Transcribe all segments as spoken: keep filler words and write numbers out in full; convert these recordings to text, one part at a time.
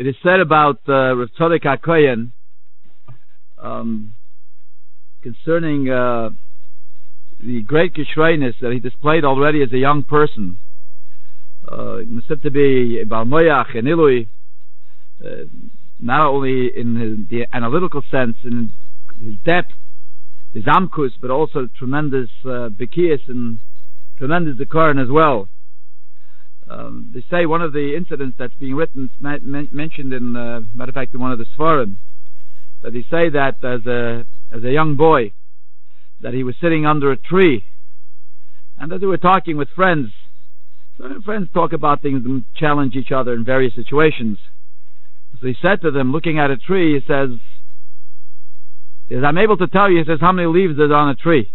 It is said about uh, Rav Tzadok HaKohen um, concerning uh, the great Kishreinus that he displayed already as a young person. Uh, he was said to be Baal Moyach and Ilui, uh, not only in his, the analytical sense, in his depth, his amkus, but also tremendous uh, bekias and tremendous decorum as well. Um, they say one of the incidents that's being written, men- mentioned in, uh, matter of fact, in one of the Sfarim, that they say that as a as a young boy, that he was sitting under a tree, and that they were talking with friends. So friends talk about things and challenge each other in various situations. So he said to them, looking at a tree, he says, he says, I'm able to tell you, he says, how many leaves there's on a tree.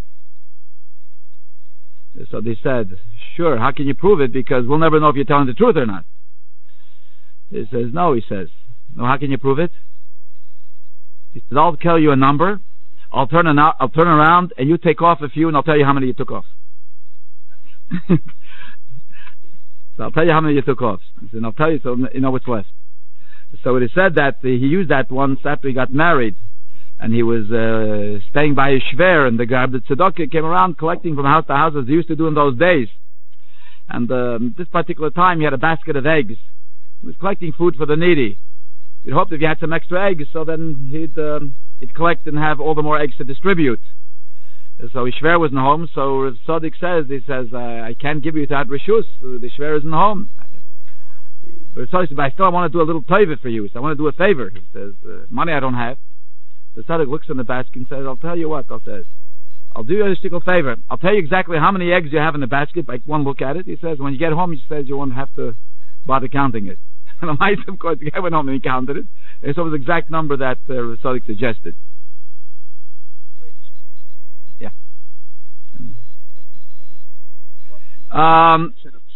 So they said, sure, how can you prove it? Because we'll never know if you're telling the truth or not. He says, no, he says. No, how can you prove it? He says, I'll tell you a number, I'll turn, an, I'll turn around, and you take off a few, and I'll tell you how many you took off. So I'll tell you how many you took off. He said, I'll tell you so you know what's left. So it is said that he used that once after he got married, and he was uh, staying by his shver, and the guy, the tzedakah, came around collecting from house to house as they used to do in those days. And um, this particular time, he had a basket of eggs. He was collecting food for the needy. He'd hoped if he had some extra eggs, so then he'd um, he'd collect and have all the more eggs to distribute. So his shver wasn't home. So Rav Tzadok says, he says, I can't give you that rishus. The shver isn't home. But Tzadok says, but I still want to do a little taiva for you. So I want to do a favor. He says, uh, money I don't have. The Tzadok looks in the basket and says, I'll tell you what, I'll says, I'll do you a stickle favor. I'll tell you exactly how many eggs you have in the basket by one look at it. He says, when you get home, he says, you won't have to bother counting it. And the mice, of course, the guy went home and he counted it. And so it was the exact number that uh, Tzadok suggested. Yeah. Um,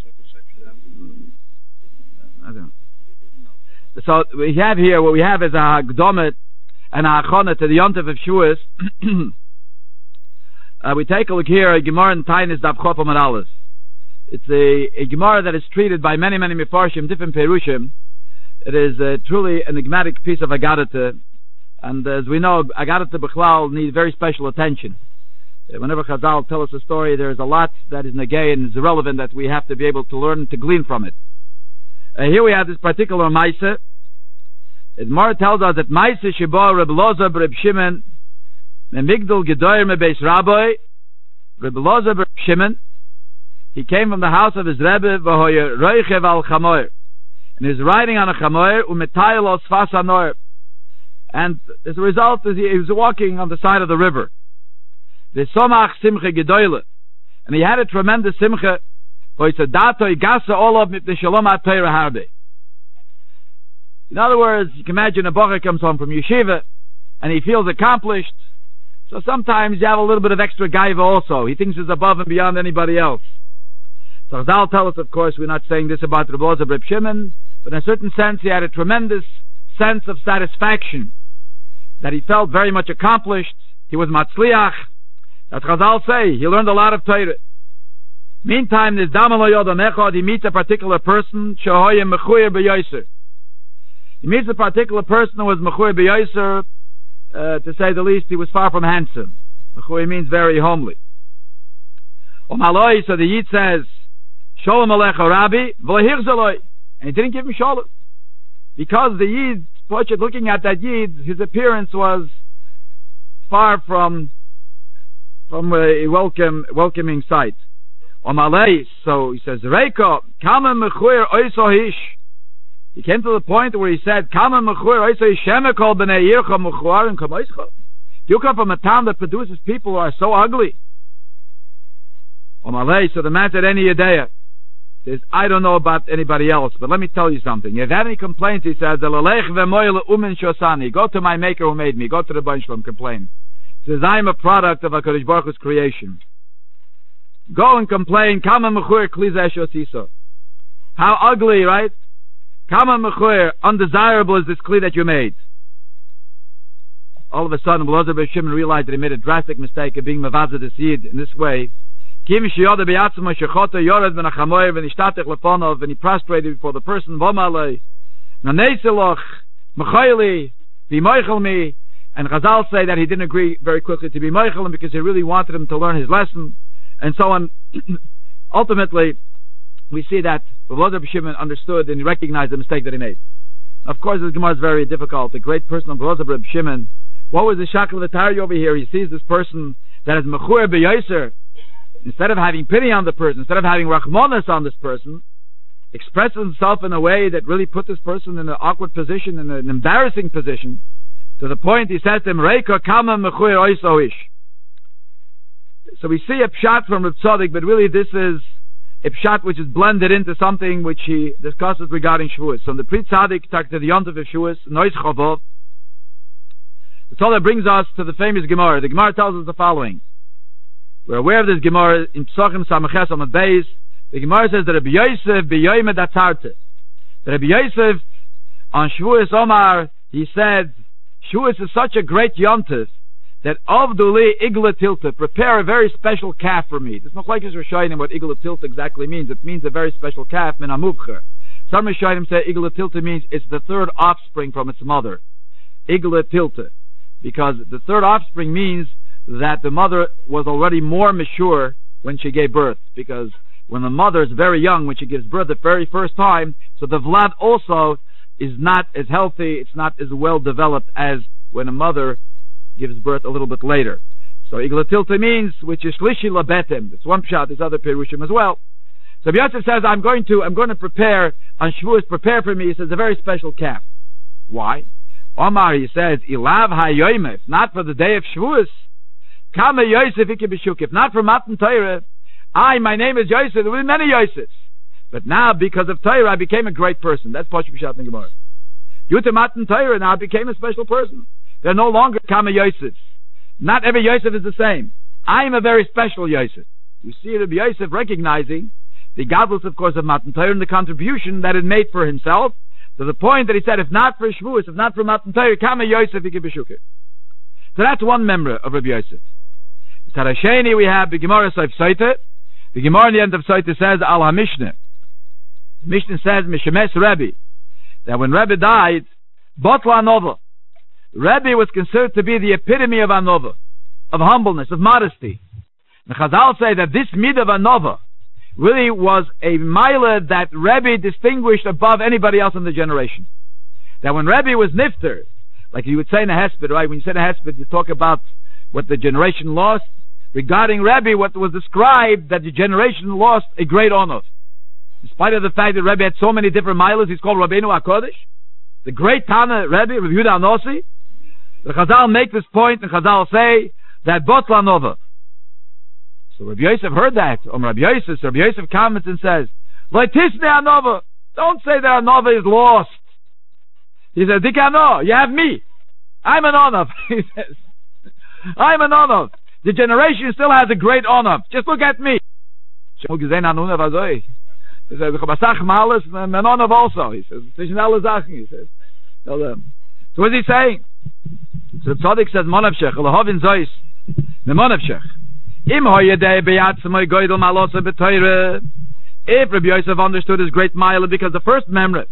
I don't know. So we have here, what we have is a Gdomet and a Achonah to the Yontif of Shuas. uh, we take a look here, a Gemara in Tainis Daf Chof Amud Aleph. It's a, a Gemara that is treated by many, many Mefarshim, different Perushim. It is uh, truly an enigmatic piece of Agadata. And as we know, Agadata B'chlal need very special attention. Uh, whenever Chazal tell us a story, there is a lot that is negay and is irrelevant that we have to be able to learn to glean from it. Uh, here we have this particular Maisa. The Gemara tells us that Maisa Sheba Reb Loza Reb Shimon Migdal Gedoyer Mebeis Rabbi Reb Loza Reb Shimon. He came from the house of his Rebbe v'hoyer roichev al chamoyer, and he's riding on a chamoyer umetayel os fas hanoyer, and as a result is he, he was walking on the side of the river. V'somach simcha gedoyle, and he had a tremendous simcha. V'yitzadato igasa olav mipnei shalom ha'torah harbe. In other words, you can imagine a bocher comes home from yeshiva, and he feels accomplished. So sometimes you have a little bit of extra gaiva also. He thinks he's above and beyond anybody else. So Chazal tell us, of course, we're not saying this about Reb Loza Reb Shimon, but in a certain sense, he had a tremendous sense of satisfaction, that he felt very much accomplished. He was matzliach. As Chazal say, he learned a lot of Torah. Meantime, this Damalo Yodam Echad, he meets a particular person, Shehoyim Mechuyer B'Yoser. He meets a particular person who was Mechuyer B'Yoser, uh, to say the least, he was far from handsome. Mechuyer means very homely. Omaloi, so the Yid says, Shalom Alecha Rabbi, V'lehir, and he didn't give him Shalom. Because the Yid, looking at that Yid, his appearance was far from from a welcome, welcoming sight. Omalei, so he says, Reiko, Kama Mechuyer Oisohish. He came to the point where he said, Kama Mechuyer Oisohish Shemekol B'nei Yircha Mechuarim Kamoischa. You come from a town that produces people who are so ugly. Omalei, so the man said, any Yedea. Says, I don't know about anybody else, but let me tell you something. If you have any complaints, he says, go to my maker who made me. Go to the Baruch Shalom, complain. He says, I am a product of HaKadosh Baruch Hu's creation. Go and complain. Kama mechur kliza eshosiso. How ugly, right? Kama mechur, undesirable is this kli that you made. All of a sudden, Elazar ben Shimon realized that he made a drastic mistake of being mavazah the seed in this way. Kim shiyoda beyatzma shechoto yored ben achamoyer v'nishtatech lefonov, and he prostrated before the person. V'malei, Naneiseloch, Mechayli, be Meichel me. And Chazal say that he didn't agree very quickly to be Meichel him because he really wanted him to learn his lesson, and so on. Ultimately, we see that Rav Shimon understood and he recognized the mistake that he made. Of course, this Gemara is very difficult. The great person of Rav Shimon, what was the shackle of the Tari over here? He sees this person that is Mechur B'Yoser. Instead of having pity on the person, instead of having Rachmanas on this person, expresses himself in a way that really put this person in an awkward position, in an embarrassing position, to the point he says to him, Reika Kama Mechur Oiso Ish. So we see a pshat from Reb Tzaddik, but really this is a pshat which is blended into something which he discusses regarding Shavuos. So the Pri Tzaddik talks to the Yontif of Shavuos, Nois Chavov. The Torah brings us to the famous Gemara. The Gemara tells us the following. We're aware of this Gemara in Psachim Samaches on the base. The Gemara says that Rabbi Yosef b'yoymed atzarte. That Rabbi Yosef on Shavuos Omar, he said, Shavuos is such a great Yontif that Avduli Igla Tilta, prepare a very special calf for me. There's no like his Rishonim what Igla Tilta exactly means. It means a very special calf, min amubcher. Some Rishonim say Igla Tilta means it's the third offspring from its mother. Igla Tilta. Because the third offspring means that the mother was already more mature when she gave birth. Because when the mother is very young, when she gives birth the very first time, so the Vlad also is not as healthy, it's not as well developed as when a mother gives birth a little bit later. So Igla Tilta means, which is Shlishi Labetem. It's one pshat, there's other Perushim as well. So Yosef says, I'm going to, I'm going to prepare, on Shavuos, prepare for me, he says, a very special calf. Why? Omar, he says, Ilav HaYoimef, not for the day of Shavuos, Kama Yosef Ikebishuk, if not for Matan Torah, I, my name is Yosef, there will be many Yosefs. But now, because of Torah, I became a great person. That's Pashup Pshat in Gemara. Due to Matan Torah, now I became a special person. They're no longer Kama Yosefs. Not every Yosef is the same. I am a very special Yosef. We see Rabbi Yosef recognizing the godless, of course, of Matan Torah and the contribution that it made for himself, to the point that he said, if not for Shavuos, if not for Matan Torah, Kama Yosef Ikebishuk. So that's one member of Rabbi Yosef. Tarasheni, we have the Gemara Sof Soite. The Gemara in the end of Soite says, Al HaMishneh. The Mishnah says, Mishemes Rebbe, that when Rebbe died, Botla Anova, Rebbe was considered to be the epitome of Anova, of humbleness, of modesty. The Chazal say that this mid of Anova really was a mila that Rebbe distinguished above anybody else in the generation. That when Rebbe was nifter, like you would say in a hesped, right? When you say in a hesped, you talk about what the generation lost. Regarding Rebbe, what was described, that the generation lost a great honor. In spite of the fact that Rebbe had so many different milas, he's called Rabbeinu HaKodesh. The great Tana Rebbe, Rabbi Yehuda Anosi. The Chazal make this point, and Chazal say that Botla Nova. So Rabbi Yosef heard that. Um, Rabbi Yosef, so Rabbi Yosef comments and says, Leitisne Anova. Don't say that Anova is lost. He says, Dikano, you have me. I'm an Onov. He says, I'm an Onov. The generation still has a great Onov. Just look at me. He says, he says, an Onov also. He says, he says, so what is he saying? So the Tzaddik says, Monavshech, Elohovin Zois, the Monavshech. Im hoyedei beyatzmoi goydel malosa b'toyre. If Rabbi Yosef understood his great mile, because the first memra,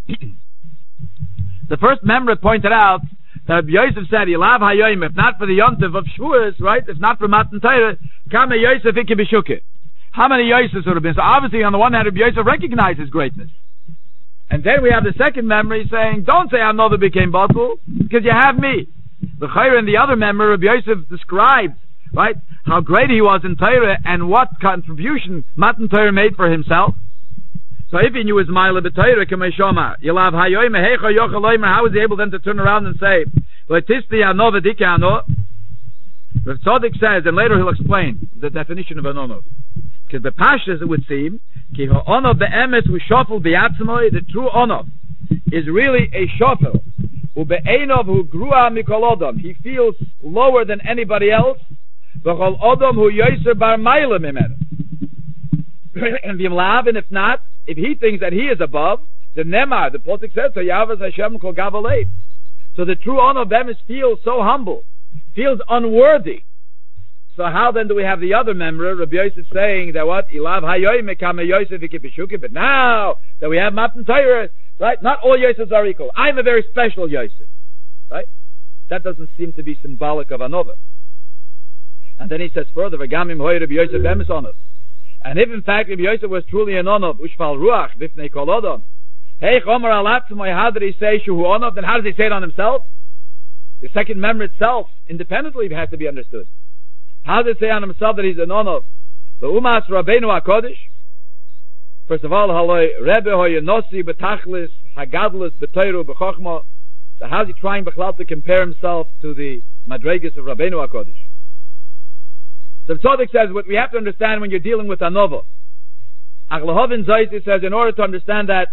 the first memra pointed out that Rabbi Yosef said, Yilav hayoyim, if not for the Yontiv of Shavuos, right, if not for Matan Torah, Kama Yosef ikke b'shuke. How many Yosefs would have been? So obviously, on the one hand, Rabbi Yosef recognized his greatness. And then we have the second memory saying, don't say Another became bottle, because you have me. The Chayr and the other member, Rabbi Yosef described, right, how great he was in Torah and what contribution Matan Torah made for himself. So if he knew his Ma'ila b'Torah, Kameshoma, Yilav Hayoyim, Hecha Yochaloyim, how was he able then to turn around and say, Letisti Anova Dikano? Rav Tzaddik says, and later he'll explain the definition of an Onov. Because the Pashas, it would seem, Ki Ha'onov be'emes u'shofel bi'atzmoi, the true Onov is really a shofel. U'be'enov hu grua mikol odom. He feels lower than anybody else. V'chol odom hu yoser bar ma'ila mimenu. And v'imlav, and if not, if he thinks that he is above, the Nemar, the Pasuk says, Yavaz Hashem kol gavalei. So the true honor of them is feels so humble, feels unworthy. So how then do we have the other member, Rabbi Yosef, saying that what? Ilav hayoy mekame Yosef ikibishuki, but now that we have Matan Torah, right? Not all Yosefs are equal. I'm a very special Yosef, right? That doesn't seem to be symbolic of another. And then he says further, V'gamim hoy Rabbi Yosef emes onav. And if in fact Rabbi Yosef was truly an onav, ushfal ruach bifnei kol odom, hey chomer alatzmoy, how did he say shuhu onav? Then how does he say it on himself? The second member itself, independently, has to be understood. How does he say on himself that he's an onav? The umas Rabbeinu HaKodesh. First of all, haloi Rebbe hoy nosi betachlis hagadlis betoiru bechokma. So how's he trying b'chlal to compare himself to the madregas of Rabbeinu HaKodesh? So Tzaddik says what we have to understand when you're dealing with anovos. Achlahovin Zayt says in order to understand that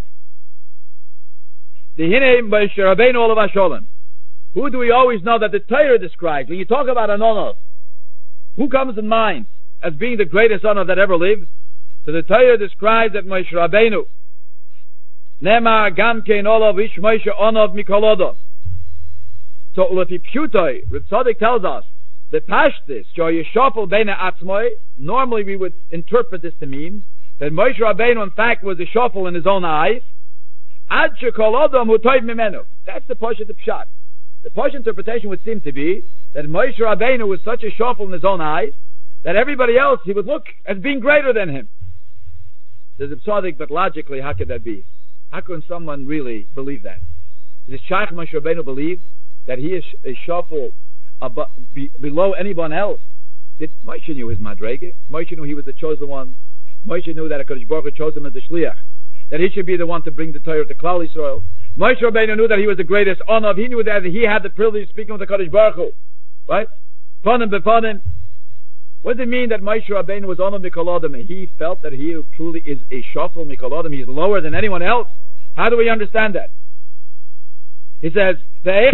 the hinei b'Moshe Rabbeinu olav hasholem. Who do we always know that the Torah describes? When you talk about an onav, who comes in mind as being the greatest onav that ever lived? So the Torah describes that Moshe Rabbeinu Nema gam kein olav ish Moshe onav mikol odom. So Ulafi Pshutoi, Reb Tzaddik tells us that Pashtis, Yeshafel Beina Atzmoi, normally we would interpret this to mean that Moshe Rabbeinu in fact was a shuffle in his own eyes. Ad shekol odom hu toiv mimenu. That's the Pashat Pshat. The Pashat interpretation would seem to be that Moshe Rabbeinu was such a shuffle in his own eyes that everybody else he would look as being greater than him. There's a Tzaddik, but logically, how could that be? How can someone really believe that? Does Shaykh Moshe Rabbeinu believe that he is a shuffle above, be, below anyone else? Did Moshe knew his madrege? Moshe knew he was the chosen one. Moshe knew that HaKadosh Baruch Hu chose him as the shliach, that he should be the one to bring the Torah to Klal Yisrael. Moshe Rabbeinu knew that he was the greatest honor. He knew that he had the privilege of speaking with the HaKadosh Baruch Hu, right? Panim bepanim. What does it mean that Moshe Rabbeinu was honor mikol odom? He felt that he truly is a shuffle mikol odom. He's lower than anyone else. How do we understand that? He says, there's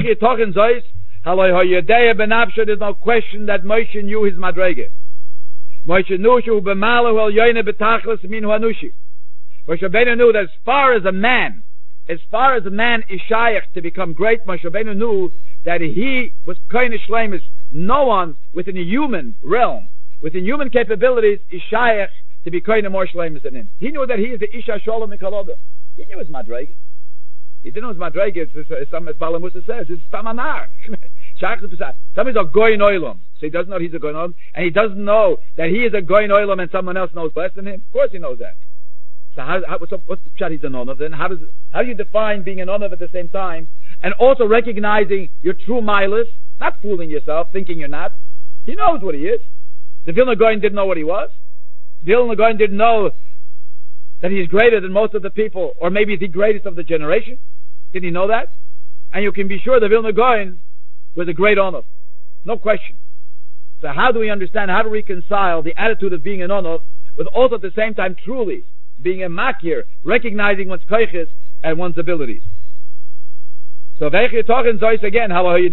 no question that Moshe knew his madrege. Moshe knew shu b'malu el yoyne betachlis minu hanushi. Moshe Rabbeinu knew that as far as a man, as far as a man is shaykh to become great, Moshe Rabbeinu knew that he was kind of shleimus. No one within the human realm, within human capabilities, is shaykh to be kind of more shleimus than him. He knew that he is the isha sholem mikaloda. He knew his madrege. He didn't know his madrege. As some as Bala Musa says, it's tamanar. Somebody's a goyin oilam, so he doesn't know he's a goyin oilam, and he doesn't know that he is a goyin oilam, and someone else knows less than him. Of course, he knows that. So, how, how, what's, what's the pshat? He's an onav. Then how does how do you define being an onav at the same time, and also recognizing your true milas, not fooling yourself, thinking you're not? He knows what he is. The Vilna Gaon didn't know what he was. The Vilna Gaon didn't know that he's greater than most of the people, or maybe the greatest of the generation. Did he know that? And you can be sure the Vilna Gaon was a great onav, no question. So how do we understand, how to reconcile the attitude of being an onav with also at the same time truly being a makir, recognizing one's koiches and one's abilities? So Veichi talking Zois again, Moshe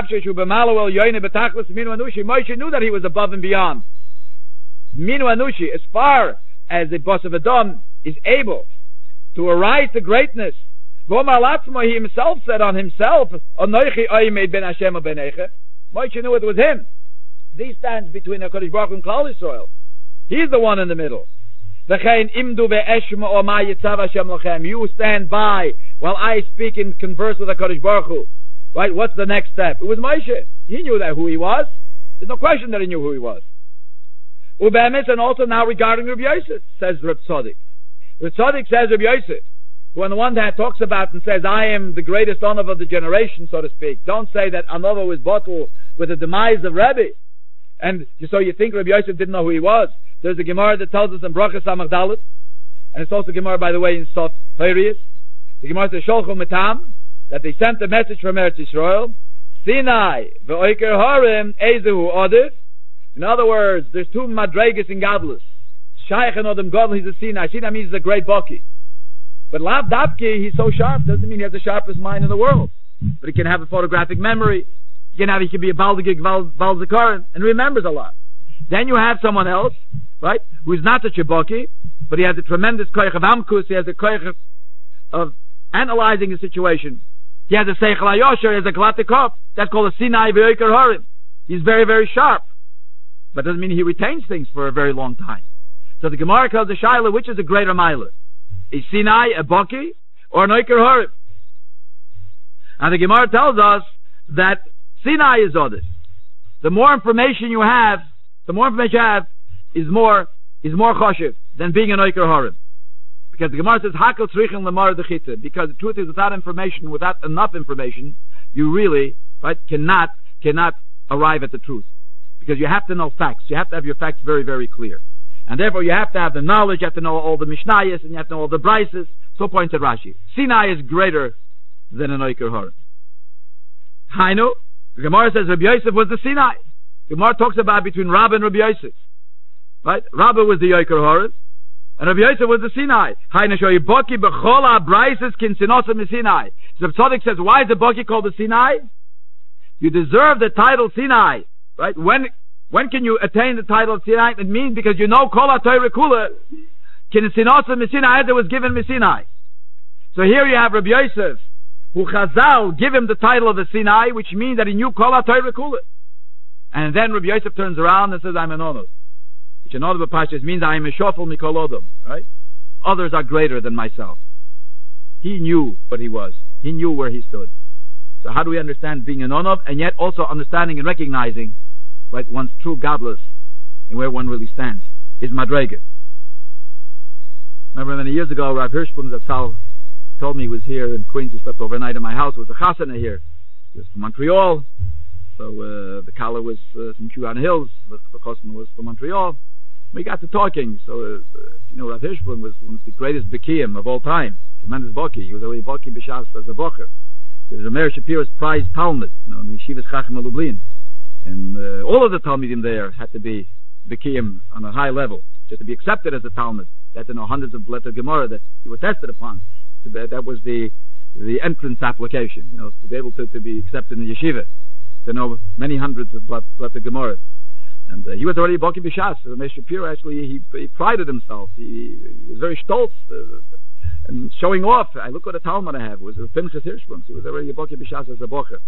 knew that he was above and beyond. Minu Anushi, as far as the boss of Adam is able to arise to greatness. He himself said on himself, Moshe knew it was him. He stands between HaKadosh Baruch Hu and Klal Yisrael. He's the one in the middle. You stand by while I speak and converse with HaKadosh Baruch Hu. Right? What's the next step? It was Moshe. He knew that who he was. There's no question that he knew who he was. And also now regarding Rabbi Yosef, says Reb Tzaddik. Reb Tzaddik says Rabbi Yosef, who on the one hand talks about and says, I am the greatest honor of the generation, so to speak. Don't say that another was bottled with the demise of Rebbe. And so you think Rabbi Yosef didn't know who he was. There's a Gemara that tells us in Brachas Samach Dalet, and it's also a Gemara, by the way, in Sof Horius. The Gemara says, Sholchu Metam, that they sent a message from Eretz Yisrael, Sinai, Ve'oiker Harim, Ezehu Odif. In other words, there's two madregas in Gadlus. Shaykh and Odom Gadol, he's a Sinai. Sinai means he's a great Baki. But Lav Dapki, he's so sharp, doesn't mean he has the sharpest mind in the world. But he can have a photographic memory. He can have, he can be a Baldigig Balzakaran, and remembers a lot. Then you have someone else, right, who is not such a Baki, but he has a tremendous koich of Amkus, he has a koich of, of analyzing the situation. He has a Seichel HaYosher, he has a Glatikop. That's called a Sinai V'Oiker Harim. He's very, very sharp. but doesn't mean he retains things for a very long time. So the Gemara calls the Shaila, which is a greater Mila? Is Sinai a Baki or an Oiker Horeb? And the Gemara tells us that Sinai is Odis. The more information you have, the more information you have, is more is more choshev than being an Oiker Horeb. Because the Gemara says, Hakel tzrichen lemar dechita. Because the truth is, without information, without enough information, you really, right, cannot, cannot arrive at the truth. Because you have to know facts. You have to have your facts very, very clear. And therefore you have to have the knowledge, you have to know all the Mishnayos, and you have to know all the Brises. So pointed Rashi. Sinai is greater than an Oiker Horeb. Hainu, the Gemara says Rabbi Yosef was the Sinai. The Gemara talks about between Rabbah and Rabbi Yosef. Right? Rabbah was the Oiker Horeb, and Rabbi Yosef was the Sinai. Hainu shoyi boki b'chola Brises kin sinosa Sinai. So the Tzaddik says, why is the boki called the Sinai? You deserve the title Sinai. Right? When when can you attain the title of Sinai? It means because you know Kol HaTorah Kula kin sinosa Sinai that was given Sinai. So here you have Rabbi Yosef, who Chazal give him the title of the Sinai, which means that he knew Kol HaTorah Kula. And then Rabbi Yosef turns around and says, I'm an Onod. Which in other Pashas means I am a Shofel Mikol Odom. Right? Others are greater than myself. He knew what he was. He knew where he stood. So how do we understand being an Onod, and yet also understanding and recognizing, right, one's true godless and where one really stands is Madrega. Remember many years ago, Rav Hirschblum Zatzal told me he was here in Queens. He slept overnight in my house. There was a chasana here. He was from Montreal. So uh, the Kala was uh, from Chuan Hills. The, the Chosman was from Montreal. We got to talking. So, uh, you know, Rav Hirschblum was one of the greatest Bekiyim of all time. Tremendous Baki. He was already Baki B'Shas as a Bocher. He was a Meir Shapiro's prize Talmud, you know, in the Yeshivas Chacham Lublin. And uh, all of the Talmudim there had to be Bekiyim on a high level. Just to be accepted as a Talmud. They had to know hundreds of letter Gemara that you were tested upon. So that, that was the the entrance application, you know, to be able to, to be accepted in the yeshiva, to know many hundreds of letter Gemara. And uh, he was already Baki B'Shas. So Meir Shapiro actually, he, he prided himself. He, he was very stolz uh, and showing off. I look what a Talmud I have. It was a Pinchas Hirschblum. He was already a Baki B'Shas as a Bocher.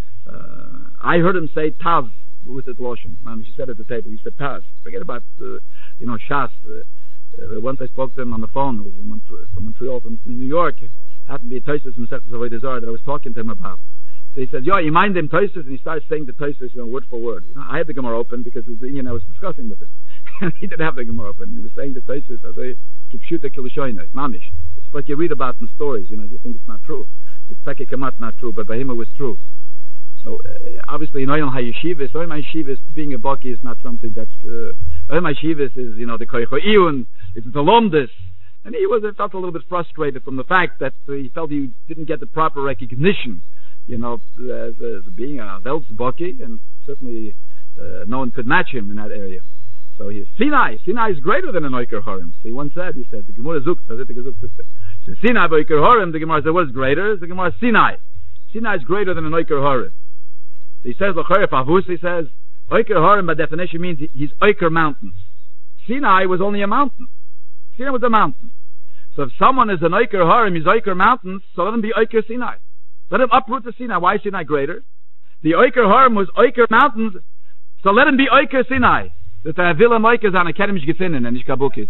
Uh, I heard him say Tav with it lotion. Um, she said at the table, he said Taz. Forget about uh, you know Shas. Uh, uh, once I spoke to him on the phone. It was in Montreal, from Montreal, from New York. It happened to be a Tosfos from Sechtas Avodah Zarah that I was talking to him about. So he said, "Yo, you mind them Tosfos?" And he started saying the Tosfos, you know, word for word. You know, I had the Gemara open because it was the Indian I was discussing with him, and he didn't have the Gemara open. He was saying the Tosfos as a kipshuta kilushoyna, mamish. It's like you read about in stories. You know, you think it's not true. It's Pekah Kamat not true, but Bahima was true. So uh, obviously, you know, Hayeshivas, Oim Hayeshivas, being a Baki is not something that's uh, Oim Hayeshivas is, you know, the Koicho Iyun, it's the Lomdus, and he was felt a little bit frustrated from the fact that uh, he felt he didn't get the proper recognition, you know, as, as being a Veltz Baki, and certainly uh, no one could match him in that area. So he is Sinai. Sinai is greater than an Oiker Horem. So he once said, he said, the Gemara Zuk, so Sinai by Oiker Horem, the Gemara said, what is greater? The Gemara Sinai. Sinai is greater than an Oiker Horem. So he says, L'choref Avus, he says, Oiker Horem by definition means he's Oiker mountains. Sinai was only a mountain. Sinai was a mountain. So if someone is an Oiker Horem, he's Oiker mountains, so let him be Oiker Sinai. Let him uproot the Sinai. Why is Sinai greater? The Oiker Horem was Oiker mountains, so let him be Oiker Sinai. That the Villa Moikers on Academy Gefinnen and Ishkabuki.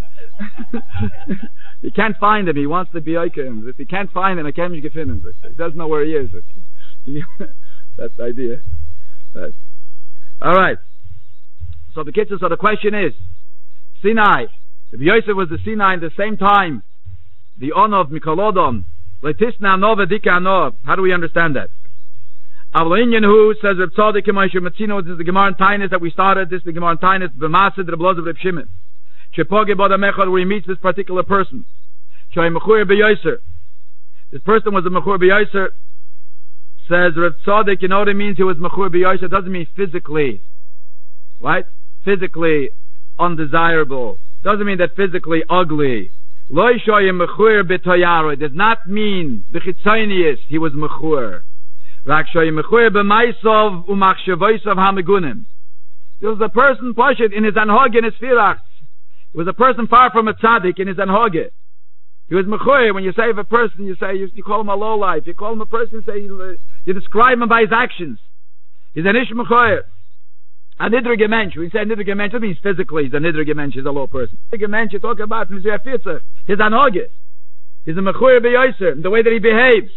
You can't find him. He wants to be Oiker. If you can't find him, Academy Gefinnen. He doesn't know where he is. That's the idea. That's, all right. So the kids. So the question is, Sinai. If Yosef was the Sinai at the same time, the honor of Mikolodom, Letisna Nova Dika Nov. How do we understand that? Avloinyan who says Reb Tzadik K'maishu Matzino. This is the Gemara in Tainus that we started. This is the Gemara in Tainus. B'Masid Rebloz of Reb Shimon. Shepoge Boda Mechor, where he meets this particular person. Shoy Mechur B'Yoser. This person was a Mechur B'Yoser. Says Reb Tzadik, you know what it means? He was Mechur B'Yoser. It doesn't mean physically, right? Physically undesirable. Doesn't mean that physically ugly. Lo shoy Mechur B'Toyaro. It does not mean B'Chitzonius he was Mechur. Rak shoy Mechur B'Maisov U'Machshevoisav HaMegunim. There was a person Pashit in his Anhog in his Firach. It was a person far from a tzaddik in his anhoge. He was mechoyer. When you say of a person, you say you, you call him a low life. You call him a person, you say you, you describe him by his actions. He's an ish mechoyer. A nidrige mensch. We say nidrige mensch, that means physically he's a nidrige mensch, he's a low person. Nidrige mensch, you talk about him, he's an hoge. He's a mechuyer b'yoser, the way that he behaves.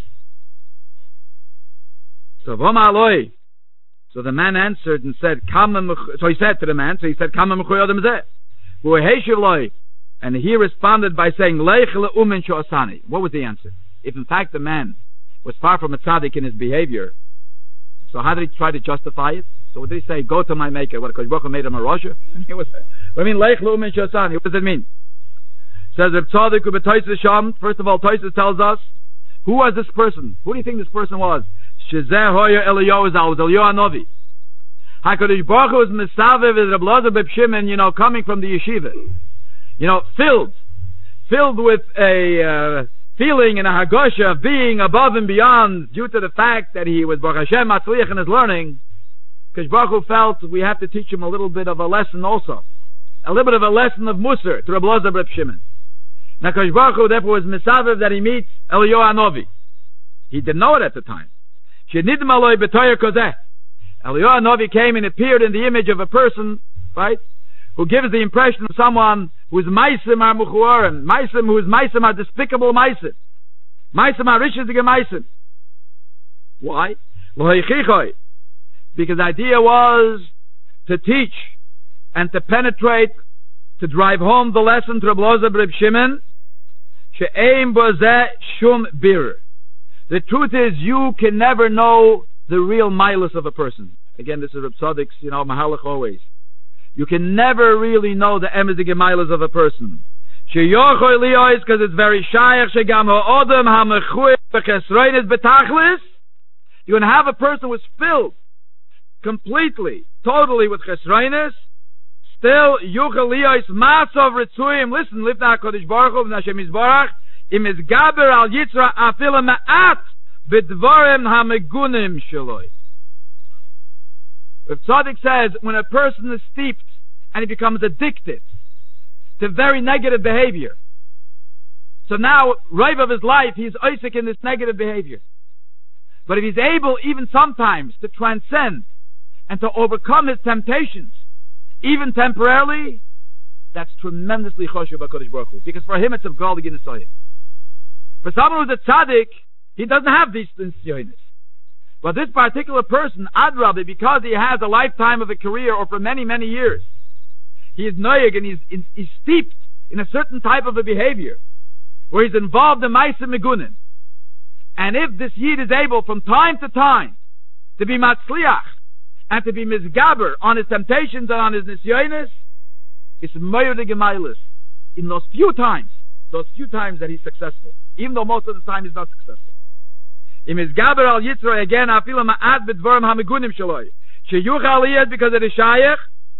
So, v'oma aloi. So the man answered and said, so he said to the man, so he said, Kama mechuyer adam zeh. V'u heishiv loi. And he responded by saying, Leich le'umen sho'asani. What was the answer? If in fact the man was far from a tzaddik in his behavior, so how did he try to justify it? So what did he say? Go to my maker. What, because Baruch Hu made him a Rosha? I mean, Leich le'umen sho'asani. What does it mean? Says Reb Tzaddik u'b'toyses sham. First of all, Toyses tells us, who was this person? Who do you think this person was? Shezeh hoya Eliyahu zal, was Eliyahu Hanavi. HaKadosh Baruch Hu is Mesavev is Reb Elazar Beb Shimon, you know, coming from the yeshiva. You know, filled, filled with a uh, feeling and a hagosha of being above and beyond due to the fact that he was Baruch Hashem Matzliach in his learning. Because Baruch Hu felt we have to teach him a little bit of a lesson also. A little bit of a lesson of Musar to Reb Elazar Beb Shimon. Now, Kadosh Baruch Hu therefore was Mesavev that he meets Eliyahu Hanavi. He didn't know it at the time. Shenidm aloi b'toyer kozeh. Eliyahu Hanavi came and appeared in the image of a person, right, who gives the impression of someone who is meisim ar muchuarim, meisim who is meisim ar despicable meisim, meisim ar rishizige meisim. Why? Because the idea was to teach and to penetrate, to drive home the lesson to Reb Elazar Beb Shimon. She'ein bo zeh shum bir. The truth is, you can never know the real milus of a person. Again, this is Reb Tzadik's, you know, mahalach always. You can never really know the emezige milus of a person. Sheyochoy liyos, because it's very shayach shegam ha'odem ha'mechuy b'chesroinis betachlis. You're going to have a person who is filled completely, totally with chesroinis. Still, yuchel liyos masov ritzuyim. Listen, lifna HaKadosh Baruch Hu v'nashem yizbarach. Im is gaber al yitzra afila ma'at b'dvarim ha'megunim shaloi. If Tzaddik says, when a person is steeped and he becomes addicted to very negative behavior, so now, right of his life, he's oisik in this negative behavior. But if he's able, even sometimes, to transcend and to overcome his temptations, even temporarily, that's tremendously choshev HaKadosh Baruch Hu. Because for him, it's a galdig in the For someone who's a tzaddik, he doesn't have these things. But this particular person, Adrabi, because he has a lifetime of a career or for many, many years, he is noyeg and he's, he's steeped in a certain type of a behavior where he's involved in ma'asim megunim. And if this yid is able from time to time to be matzliach and to be mizgaber on his temptations and on his nisyonis, it's moyer de gemailis in those few times, those few times that he's successful, even though most of the time he's not successful. Im is gaber al yitzro again afila ma'at b'dvarim ha'megunim shaloi sheyuch aliyah because it is shayach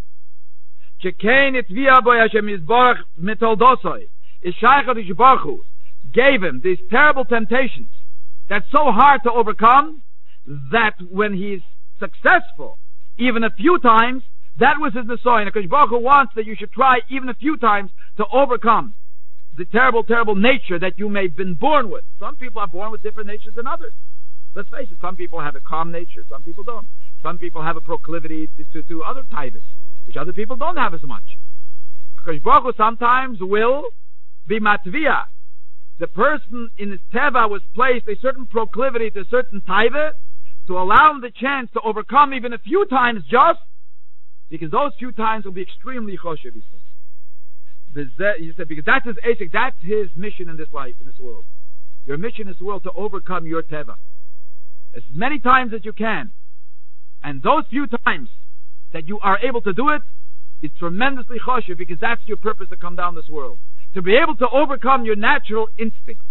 shekein itvia boy Hashem yizbarach mitoldosoi is shayach HaKadosh Baruch Hu gave him these terrible temptations that's so hard to overcome that when he's successful even a few times, that was his nesoin. HaKadosh Baruch Hu wants that you should try even a few times to overcome the terrible, terrible nature that you may have been born with. Some people are born with different natures than others. Let's face it, some people have a calm nature, some people don't. Some people have a proclivity to, to, to other types, which other people don't have as much. Because Baruch Hu sometimes will be matvia. The person in his teva was placed a certain proclivity to a certain taiva to allow him the chance to overcome even a few times just because those few times will be extremely choshev, he said. He said, because that's his asik, that's his mission in this life, in this world. Your mission in this world to overcome your teva as many times as you can. And those few times that you are able to do it, it's tremendously choshev because that's your purpose to come down this world. To be able to overcome your natural instincts.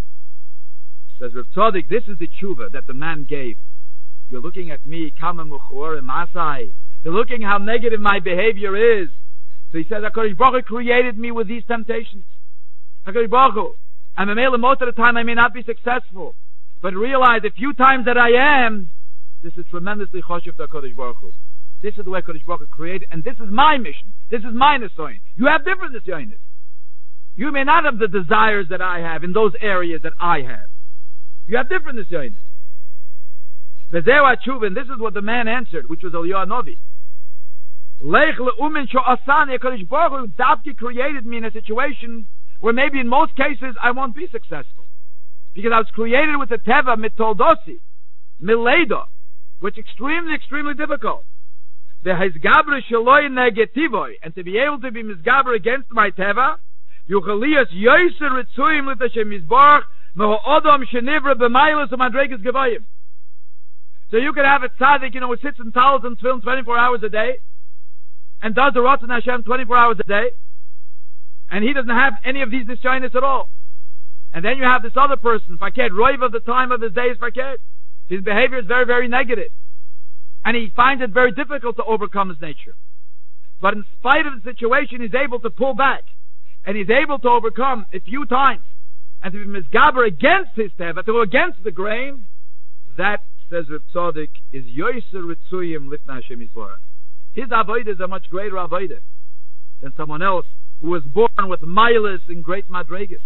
Says Reb Tzaddik, this is the tshuva that the man gave. You're looking at me, kama muchor and masai. You're looking how negative my behavior is. So he says, HaKadosh Baruch Hu created me with these temptations. HaKadosh Baruch Hu, I'm a male, most of the time I may not be successful. But realize a few times that I am, this is tremendously choshev to HaKadosh Baruch Hu. This is the way HaKadosh Baruch Hu created, and this is my mission. This is my nesoin. You have different nesoinis. You may not have the desires that I have in those areas that I have. You have different nesoinis. And this is what the man answered, which was Eliyahu Hanavi. Lech le'umin sho'asani HaKadosh Baruch Hu Davki created me in a situation where maybe in most cases I won't be successful. Because I was created with the teva mitoldosi, miledo, which is extremely, extremely difficult. The hizgabra shaloi negativoy, and to be able to be misgabra against my teva, yuchalias yoiser ritzuyim lit Hashem Yisbarach, meho odom shenivra b'mailas u'madregas gevayim. So you could have a tzaddik, you know, who sits in talis and tefillin twenty-four hours a day, and does the Ratzon Hashem twenty-four hours a day, and he doesn't have any of these nisyonos at all. And then you have this other person, Faked, Roiv of the time of his day is Faked. His behavior is very, very negative. And he finds it very difficult to overcome his nature. But in spite of the situation, he's able to pull back. And he's able to overcome a few times. And to be misgaber against his teva, to go against the grain, that, says Reb Tzadok, is Yoiser Ritzuyim Litna Hashem Yisborach. His avodah is a much greater avodah than someone else who was born with milas and great madregas.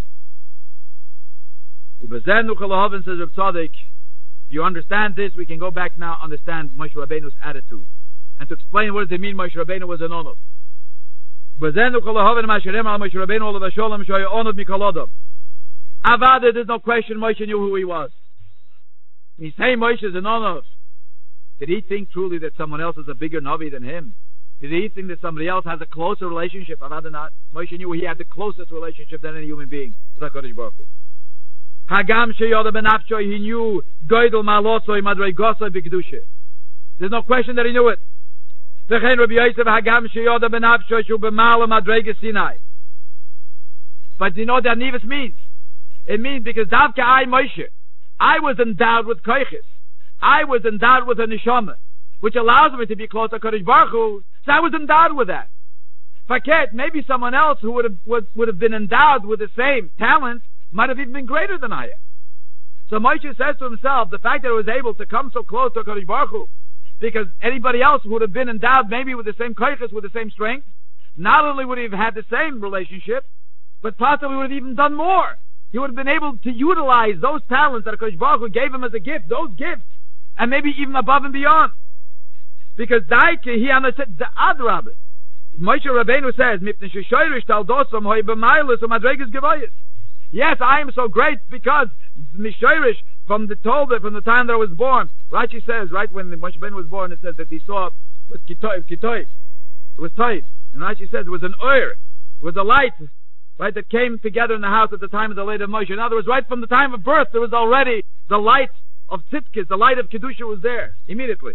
Ubezenu Chalahavin, says Reb Tzadok, if you understand this, we can go back now and understand Moshe Rabbeinu's attitude. And to explain what does it mean Moshe Rabbeinu was an onod. Ubezenu Chalahavin Masherem al Moshe Rabbeinu olav Hasholem shoy onod mikolodom. Avada, there's no question Moshe knew who he was. He's saying Moshe is an onod. Did he think truly that someone else is a bigger Navi than him? Did he think that somebody else has a closer relationship? Avada not. Moshe knew he had the closest relationship than any human being with HaKadosh Baruch Hu. Hagam sheyoda benafsho, he knew Goydel malosoi madreigosoi b'kedusha. There's no question that he knew it. V'chein Rabbi Yosef hagam sheyoda benafsho shu b'mala madreigas Sinai. But do you know what that nivus means? It means because Davka I Moshe, I was endowed with koiches. I was endowed with a neshama, which allows me to be close to HaKadosh Baruch Hu. So I was endowed with that. Faket, maybe someone else who would have would, would have been endowed with the same talent might have even been greater than I am. So Moshe says to himself, the fact that he was able to come so close to HaKadosh Baruch Hu, because anybody else would have been endowed maybe with the same koiches, with the same strength, not only would he have had the same relationship, but possibly would have even done more. He would have been able to utilize those talents that HaKadosh Baruch Hu gave him as a gift, those gifts, and maybe even above and beyond. Because Daike, he understood the Adrabah. Moshe Rabbeinu says, Mipnei sheshoyrish taldosom hoi b'mailus u'madregas gevayis. Yes, I am so great because Mishoirish, from the Tolda, from the time that I was born, Rashi says, right when Moshe Rabbeinu was born, it says that he saw with Kitoy, Kitoy. It was tight. And Rashi says it was an oir. It was a light, right, that came together in the house at the time of the late of Moshe. In other words, right from the time of birth, there was already the light of Tzidkis, the light of Kedusha was there, immediately.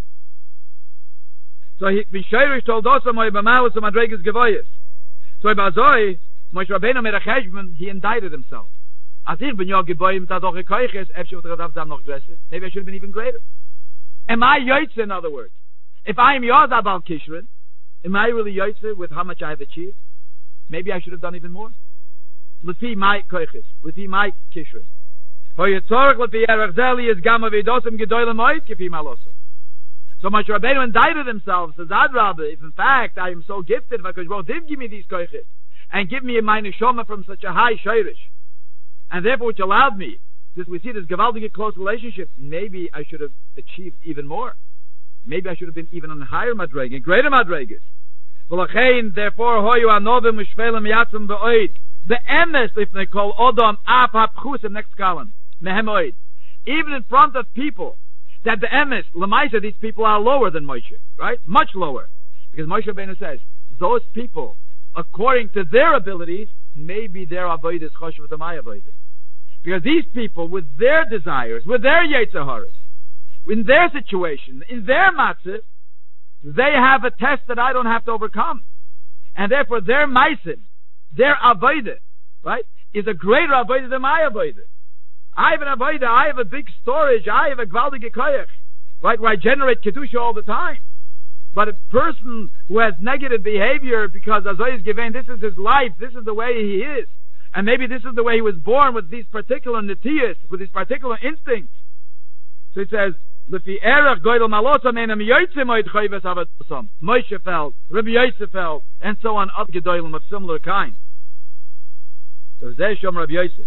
So he, Mishoirish told us, Moi b'malus u'madregas gevayis. So Ibazoi, Moshe Rabbeinu made a cheshbon, he indicted himself. As ich bin ja geboim tadoch koiches, efshim v'tachadav noch dresses. Maybe I should have been even greater. Am I yoytze, in other words? If I am yodab al kishrin, am I really yoytze with how much I have achieved? Maybe I should have done even more. Lefi my koiches, lefi my kishrin. Ho yitzorach lefi erech zeli is gam avidosim gedoylem oid kefi malosim. So Moshe Rabbeinu indicted himself, says Adrabah, if in fact I am so gifted, if HaKadosh did give me these koiches, and give me my neshama from such a high shayrish, and therefore which allowed me, since we see this gavaldige close relationship, maybe I should have achieved even more. Maybe I should have been even on higher madregas, greater madregas. V'lachein, therefore, hoyu anovim u'shvelim yatzim b'oid, be'emes lifnei kol odom af ha'pchusim, next column, mehem oid. Even in front of people, that the emes, l'maisa, these people are lower than Moshe, right? Much lower. Because Moshe Rabbeinu says, those people, according to their abilities, maybe their avodah is choshev to my avodah. Because these people, with their desires, with their yetzaharas, in their situation, in their matzah, they have a test that I don't have to overcome. And therefore their maisim, their avodah, right, is a greater avodah than my avodah. I have an avodah, I have a big storage, I have a gvaldige koyach, right, where I generate kedusha all the time. But a person who has negative behavior because Azoy is given, this is his life, this is the way he is, and maybe this is the way he was born, with these particular netiyas, with these particular instincts. So it says, Lefi erach goydel malosam enam yoytzim oid chayves avadosam, Moshe felt, Rabbi Yosef felt, and so on, other gedolim of similar kind. So Zeh Shom Rabbi Yosef.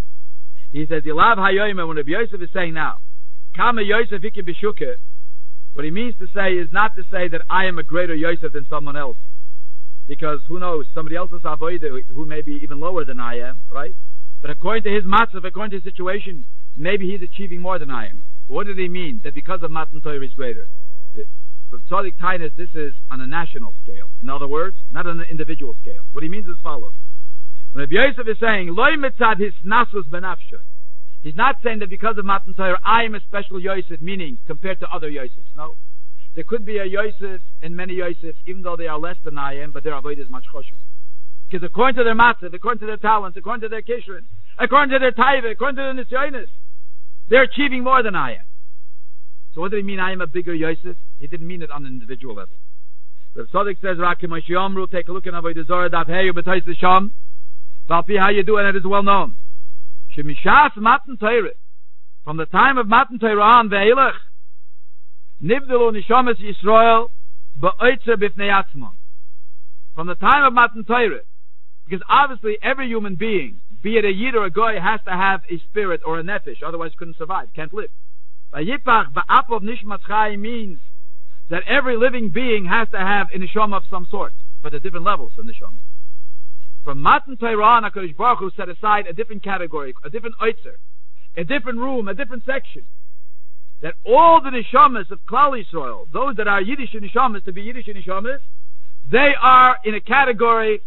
He says, Yilav hayoyim, when Rabbi Yosef is saying now, Kama Yosef ikke b'shuke, What he means to say is not to say that I am a greater Yosef than someone else. Because who knows, somebody else's avodah who may be even lower than I am, right? But according to his matzav, according to his situation, maybe he's achieving more than I am. But what did he mean? That because of Matan Torah he's greater. For Tzaddik Tainus, this is on a national scale. In other words, not on an individual scale. What he means is as follows. When Rabbi Yosef is saying, Loi mitzad his nasus benafshe, he's not saying that because of Matan Torah, I am a special Yosef, meaning compared to other Yosefs. No. There could be a Yosef and many Yosefs, even though they are less than I am, but their avodah is much choshev. Because according to their matzah, according to their talents, according to their kishrin, according to their taiva, according to their nisyonis, they're achieving more than I am. So what did he mean, I am a bigger Yosef? He didn't mean it on an individual level. Rav Tzadok says, Rakim Yomru, take a look at Avodah Zorah, Daf Hey, B'Tais L'Sham, Valpi, how you do, and it is well known. Shemishas Matan Torah, from the time of Matan Torah on, Ve'elach, Nivdelu Nishamas Yisrael, Ba'oitzer B'fnei Atzmon. From the time of Matan Torah, because obviously every human being, be it a Yid or a Goy, has to have a spirit or a nefesh, otherwise couldn't survive, can't live. Vayipach Ba'apov Nishmat Chai means that every living being has to have a neshama of some sort, but at different levels of neshama. From Matan Torah on, HaKadosh Baruch Hu set aside a different category, a different oitzer, a different room, a different section. That all the neshamas of Klal Yisrael, those that are Yiddish neshamas, to be Yiddish neshamas, they are in a category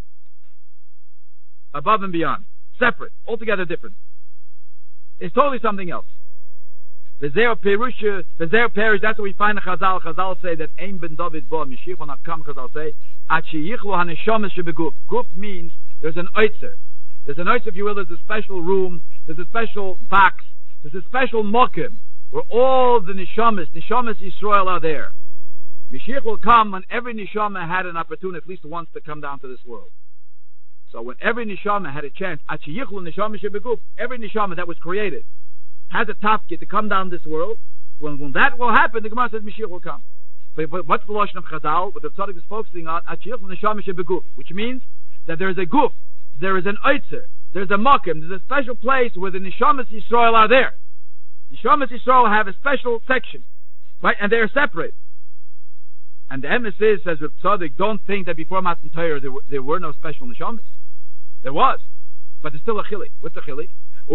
above and beyond, separate, altogether different. It's totally something else. The Zeo Perusha, the Zeo Perish, that's what we find in Chazal. Chazal say that Ein ben David bo, Mashiach will not come, Chazal say, At sheyichlu haneshamas shebeguf. Guf means there's an oitzer. There's an oitzer, if you will, there's a special room, there's a special box, there's a special mokim, where all the neshamas, neshamas Yisrael are there. Mashiach will come when every neshama had an opportunity at least once to come down to this world. So when every neshama had a chance, At sheyichlu neshamas shebeguf, every neshama that was created has a tafkid to come down this world. When, when that will happen, the Gemara says Mashiach will come. But, but what's the lashon of Chazal? What the Tzaddik is focusing on, which means that there is a guf, there is an oitzer, there's a makim, there's a special place where the neshamas Yisrael are there. Neshamas Yisrael have a special section, right? And they are separate. And the emphasis says Reb Tzaddik, don't think that before Matan Torah there, there were no special neshamas. There was, but there's still a chilik. What's the chilik?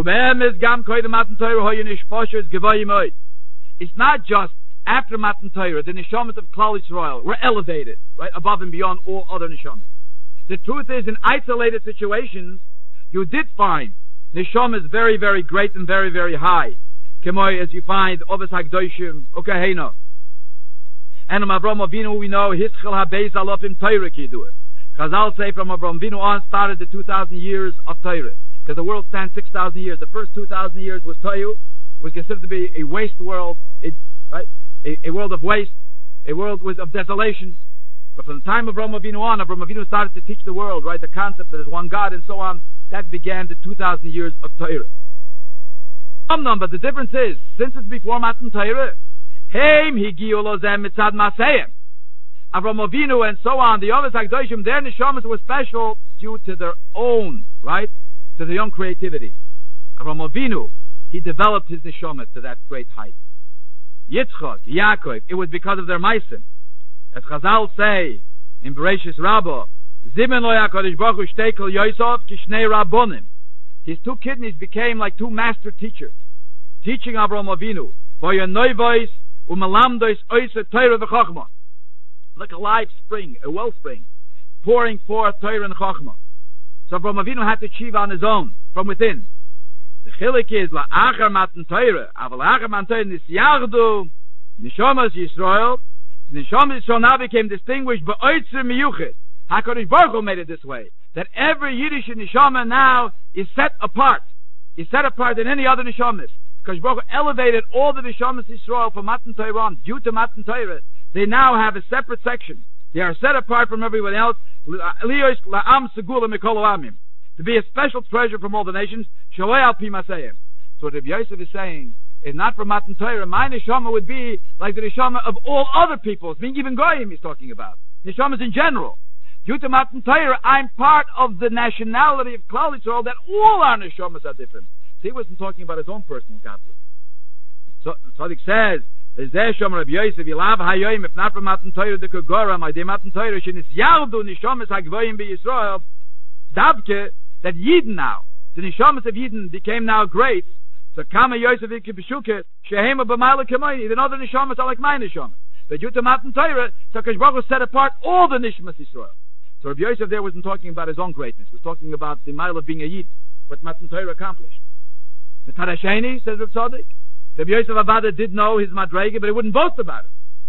It's not just after Matan Torah, the neshamas of Klal Yisrael were elevated, right, above and beyond all other neshamas. The truth is, in isolated situations, you did find neshamas very, very great and very, very high. Kemoy, as you find, Ovis HaKdoshim, Okahena. And from Avraham Avinu, we know, Hischel HaBeis Alofim Torah Kidu. Chazal say from Avraham Avinu on started the two thousand years of Torah. Because the world spans six thousand years. The first two thousand years was Toyu, was considered to be a waste world, a, right? a, a world of waste, a world with, of desolation. But from the time of Avraham Avinu on, Avraham Avinu started to teach the world, right, the concept that there's one God and so on. That began the two thousand years of Torah. Um, but the difference is, since it's before Matan Torah, Heim Higiyu Lozem Mitzad Maseim, Avraham Avinu and so on, the others Hagdoshim, their neshamas were special due to their own, right, to their own creativity. Avraham Avinu, he developed his neshama to that great height. Yitzchak, Yaakov, it was because of their meisim. As Chazal say in Bereshis Rabbah, Zimen lo HaKadosh Baruch Hu shtei Yosef kishnei rabbonim. His two kidneys became like two master teachers, teaching Avraham Avinu, V'ya noivois u'melamdois oiseh Torah v'chochma, like a live spring, a wellspring, pouring forth Torah and Chochma. So Avraham Avinu had to achieve on his own, from within. The chilik is la'achar Matan Torah, aval la'achar Matan Torah nisyardu neshamas Yisrael. Neshamas Yisrael now became distinguished ba'oitzer miyuchet. HaKadosh Baruch Hu made it this way, that every Yiddish neshama now is set apart, is set apart than any other neshamas. Because Baruch Hu elevated all the neshamas Yisrael from Matan Torah on. Due to Matan Torah, they now have a separate section. They are set apart from everyone else. To be a special treasure from all the nations. So what Rabbi Yosef is saying is not from Matan Torah. My neshama would be like the neshama of all other peoples, being even Goyim he's talking about. Neshamas in general. Due to Matan Torah, I'm part of the nationality of Klal Yisrael, that all our neshamas are different. So he wasn't talking about his own personal godliness. So Tzaddik says, "There's there Shomer Rabbi Yosef Yilav Hayoyim if not from Matan Torah the Kogora my dear Matan Torah shenis Yardu Nishomes Hagvoyim Be Yisrael Davke that Yidden now the Nishomes of Yidden became now great. So Kama Yosef Ikibishuke Shehema B'Maila Kamoyni the other Nishomes are like my Nishomes. But due to Matan Torah, so Kadosh Baruch Hu set apart all the Nishmas Yisrael. So Rabbi Yosef there wasn't talking about his own greatness. He was talking about the mile of being a Yid, what Matan Torah accomplished. The Tarasheni, says Rabbi Tzaddik, Rabbi Yosef Abada did know his Madrege, but he wouldn't boast about it.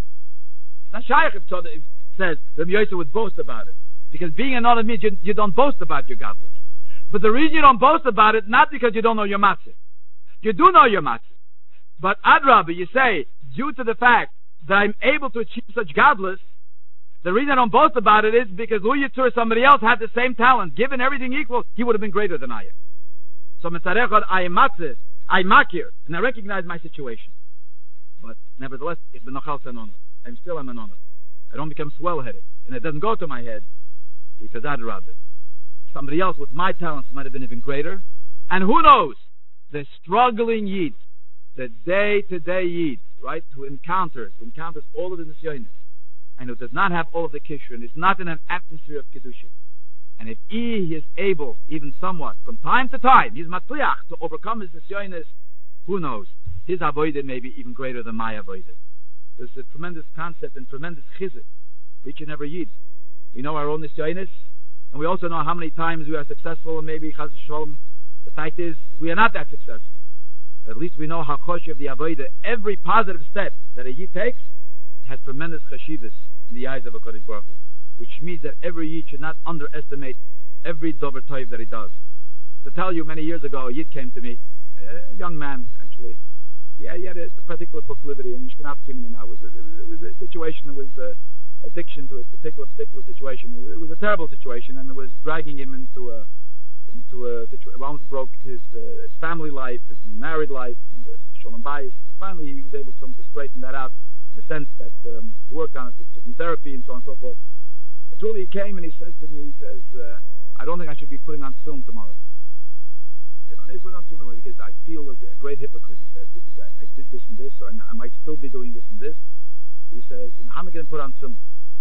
It's not Shaykh if Tzaddik says Rabbi Yosef would boast about it. Because being an Olam means you, you don't boast about your godless. But the reason you don't boast about it, not because you don't know your matzah. You do know your matzah. But Adrabah, you say, due to the fact that I'm able to achieve such godless, the reason I don't boast about it is because Lu Yitzur, somebody else, had the same talent. Given everything equal, he would have been greater than I am. So Mitzarechot, I am matzah, I makir, and I recognize my situation. But nevertheless, if the Nochal Sanon, I'm still I'm an honor. I don't become swell-headed, and it doesn't go to my head, because I'd rather. Somebody else with my talents might have been even greater. And who knows, the struggling Yid, the day-to-day Yid, right, who encounters, who encounters all of the Nisyonis, and who does not have all of the Kishur, and is not in an atmosphere of Kedusha. And if he is able, even somewhat, from time to time, he's matzliach, to overcome his Nisyonis, who knows, his avodah may be even greater than my avodah. There's a tremendous concept and tremendous chizuk for each and every Yid. We know our own Nisyonis, and we also know how many times we are successful, and maybe Chas v'Sholom. The fact is, we are not that successful. But at least we know how chosh of the avodah, every positive step that a Yid takes, has tremendous chashivas in the eyes of a Kodesh Baruch Hu, which means that every Yid should not underestimate every dover toiv that he does. To tell you, many years ago, a Yid came to me, a young man, actually. Yeah, he had a, a particular proclivity, and Mishkanaf came in and out. It was a, it was a situation that was uh, addiction to a particular particular situation. It was, it was a terrible situation, and it was dragging him into a into a situation. It almost broke his, uh, his family life, his married life, and the shalom bayis. Finally, he was able to, to straighten that out. In the sense that um, to work on it with some therapy and so on and so forth. But truly he came and he says to me, he says, uh, I don't think I should be putting on film tomorrow. I don't need to put on film tomorrow because I feel a great hypocrite, he says, because I, I did this and this, or I might still be doing this and this. He says, how am I going to put on film?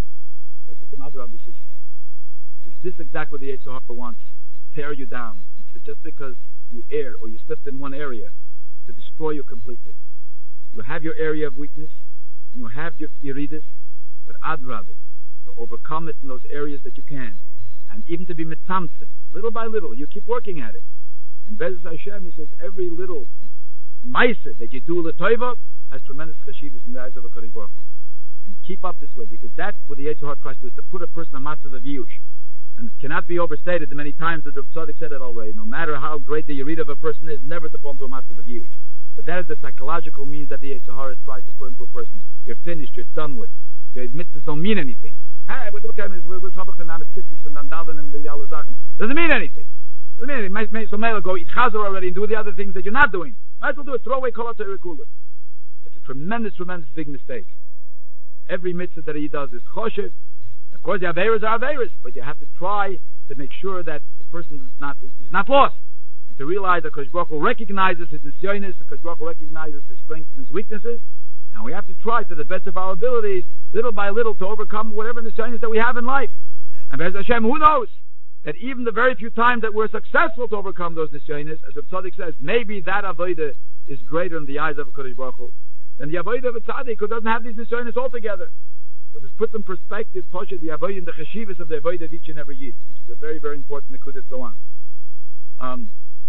I said to Madrab, he says, is this exactly what the Yetzer Hara wants? To tear you down. He said, just because you err or you slipped in one area, to destroy you completely. You have your area of weakness, and you have your Yeridis, but Adrabah, to overcome it in those areas that you can, and even to be mitzamtzim, little by little, you keep working at it. And Bezos Hashem, he says, every little ma'aseh that you do l'toiva has tremendous chashivas in the eyes of a Kodesh Baruch Hu. And keep up this way, because that's what the Yetzer Hara tries to do, is to put a person on matzah of yush. And it cannot be overstated the many times that the Tzaddik said it already. No matter how great the Yerid of a person is, never to fall into a matzah of yush. But that is the psychological means that the Yetzer Hara tries to put into a person. You're finished, you're done with. Your mitzvahs don't mean anything. Hey, what look at is we're talking about tzitzis and andaldanim and the other zaken. Doesn't mean anything. Doesn't mean anything. So may go eat chazer already and do the other things that you're not doing. Might as well do it. Throw away kol haTorah kula. It's a tremendous, tremendous big mistake. Every mitzvah that he does is choshev. Of course, the aveiros are aveiros, but you have to try to make sure that the person is not is not lost. And to realize that Kodesh Baruch Hu recognizes his nisyonis, that Kodesh Baruch Hu recognizes his strengths and his weaknesses, and we have to try to the best of our abilities, little by little, to overcome whatever nisyonis that we have in life. And Be'ez Hashem, who knows that even the very few times that we're successful to overcome those nisyonis, as the Tzaddik says, maybe that avodah is greater in the eyes of a Kodesh Baruch Hu than the avodah of a tzaddik who doesn't have these nisyonis altogether. So this puts in perspective, Tosha, the avodah and the cheshivas of the avodah of each and every yid, which is a very, very important nekudah to go on. Um,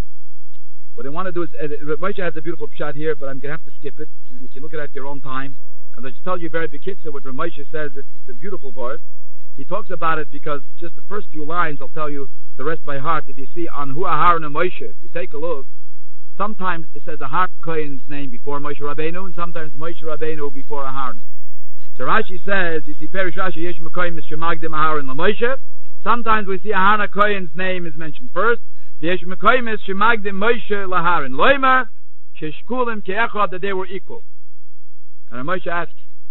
what I want to do is, uh, Moshe has a beautiful pshat here, but I'm going to have to skip it. You can look at it at your own time. And I'll just tell you very bekitzer what Moshe says. It's, it's a beautiful word. He talks about it because just the first few lines, I'll tell you the rest by heart. If you see on Hu Aharon and Moshe, if you take a look, sometimes it says Aharon Kohen's name before Moshe Rabbeinu, and sometimes Moshe Rabbeinu before Aharon. So Rashi says, you see Perish Rashi, Yesh Mekoyim is Shemagdim Aharon LaMoshe. Sometimes we see Aharon Kohen's name is mentioned first. Yesh Mekoyim is Shemagdim Moshe LaHaron. Loimer, Sheshkulim Ke'echad, that they were equal. And Moshe asks,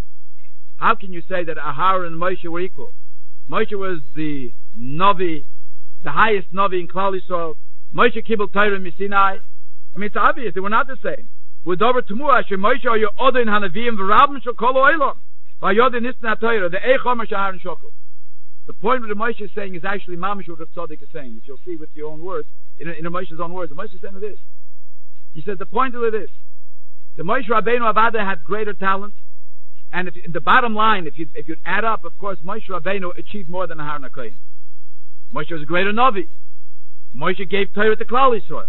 how can you say that Aharon and Moshe were equal? Moshe was the Navi, the highest Navi in Klal Yisrael. Moshe Kibbel Torah Misinai. I mean, it's obvious they were not the same. with over Tumua, Shemoisha, or your Odin Hanavim, Varabim, Shokolo Elom. By Yodin Isna Torah, the Eichom, Shahar, and Shokol. The point what the Moshe is saying is actually Mamish what Rav Tzaddik is saying, which you'll see with your own words, in, in the Moshe's own words. The Moshe is saying this. He says the point of it is, the Moshe Rabbeinu Avada had greater talent, and if the bottom line, if you if you add up, of course, Moshe Rabbeinu achieved more than Aharon HaKohen. Moshe was a greater Navi. Moshe gave Torah to Klal Yisrael.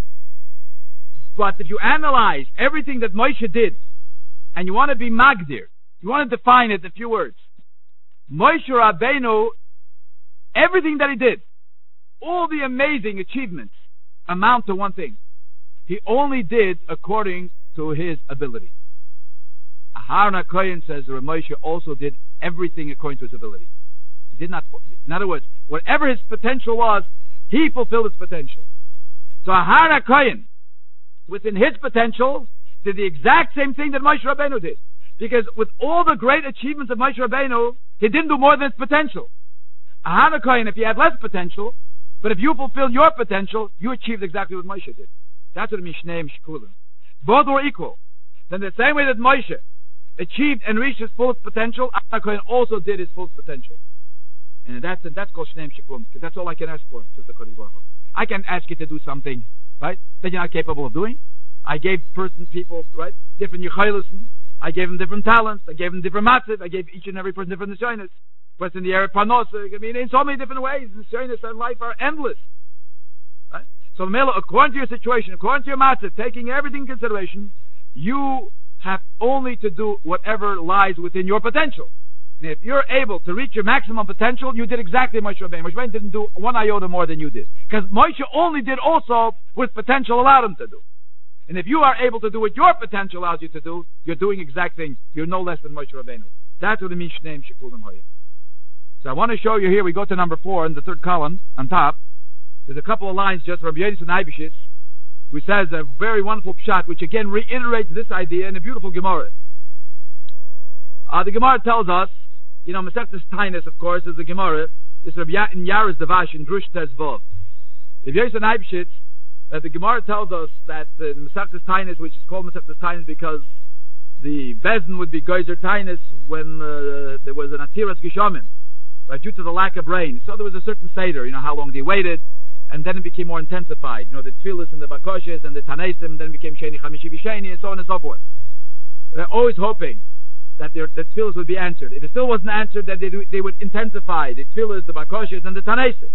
But if you analyze everything that Moshe did, and you want to be Magdir, you want to define it in a few words. Moshe Rabbeinu, everything that he did, all the amazing achievements, amount to one thing. He only did according to his ability. Aharon HaKohen says that Moshe also did everything according to his ability. He did not, in other words, whatever his potential was, he fulfilled his potential. So Aharon HaKohen, within his potential, did the exact same thing that Moshe Rabbeinu did. Because with all the great achievements of Moshe Rabbeinu, he didn't do more than his potential. Aharon HaKohen, if he had less potential, but if you fulfilled your potential, you achieved exactly what Moshe did. That's what it means, Shneim Shekulim. Both were equal. Then the same way that Moshe achieved and reached his fullest potential, Aharon HaKohen also did his fullest potential. And that's that's called Shneim Shekulim, because that's all I can ask for, says the Kodesh Baruch Hu. I can ask you to do something, right, that you're not capable of doing. I gave person, people, right, different Yechilusim. I gave them different talents. I gave them different matziv. I gave each and every person different nisyonis. But in the area of panos, I mean, in so many different ways, nisyonis and life are endless. Right? So, Mela, according to your situation, according to your matziv, taking everything in consideration, you have only to do whatever lies within your potential. And if you're able to reach your maximum potential, you did exactly Moshe Rabbeinu. Moshe Rabbeinu didn't do one iota more than you did, because Moshe only did also what potential allowed him to do. And if you are able to do what your potential allows you to do, you're doing exact thing. You're no less than Moshe Rabbeinu. That's what it means, Shneim Shekulim Hoyim. So I want to show you here, we go to number four in the third column, on top. There's a couple of lines just from Rabbi Yedison Eibishitz, who says a very wonderful pshat, which again reiterates this idea in a beautiful Gemara. Uh, the Gemara tells us, you know, Masechtas Tainus, of course, is the Gemara. This is Rabbi Yaris Davash in Drush Tez Vov. Rabbi Yedison Eibishitz, Uh, the Gemara tells us that uh, Masechtas Tainus, which is called Masechtas Tainus because the Bezdin would be Geyser Tainus when uh, there was an Atiras Gishamin, right, due to the lack of rain. So there was a certain Seder, you know, how long they waited, and then it became more intensified. You know, the Tfilis and the Bakoshes and the Tanesim, then became Sheni Chamishi Visheni, and so on and so forth. They're always hoping that their the Tfilis would be answered. If it still wasn't answered, then they, they would intensify the Tfilis, the Bakoshes, and the Tanesim.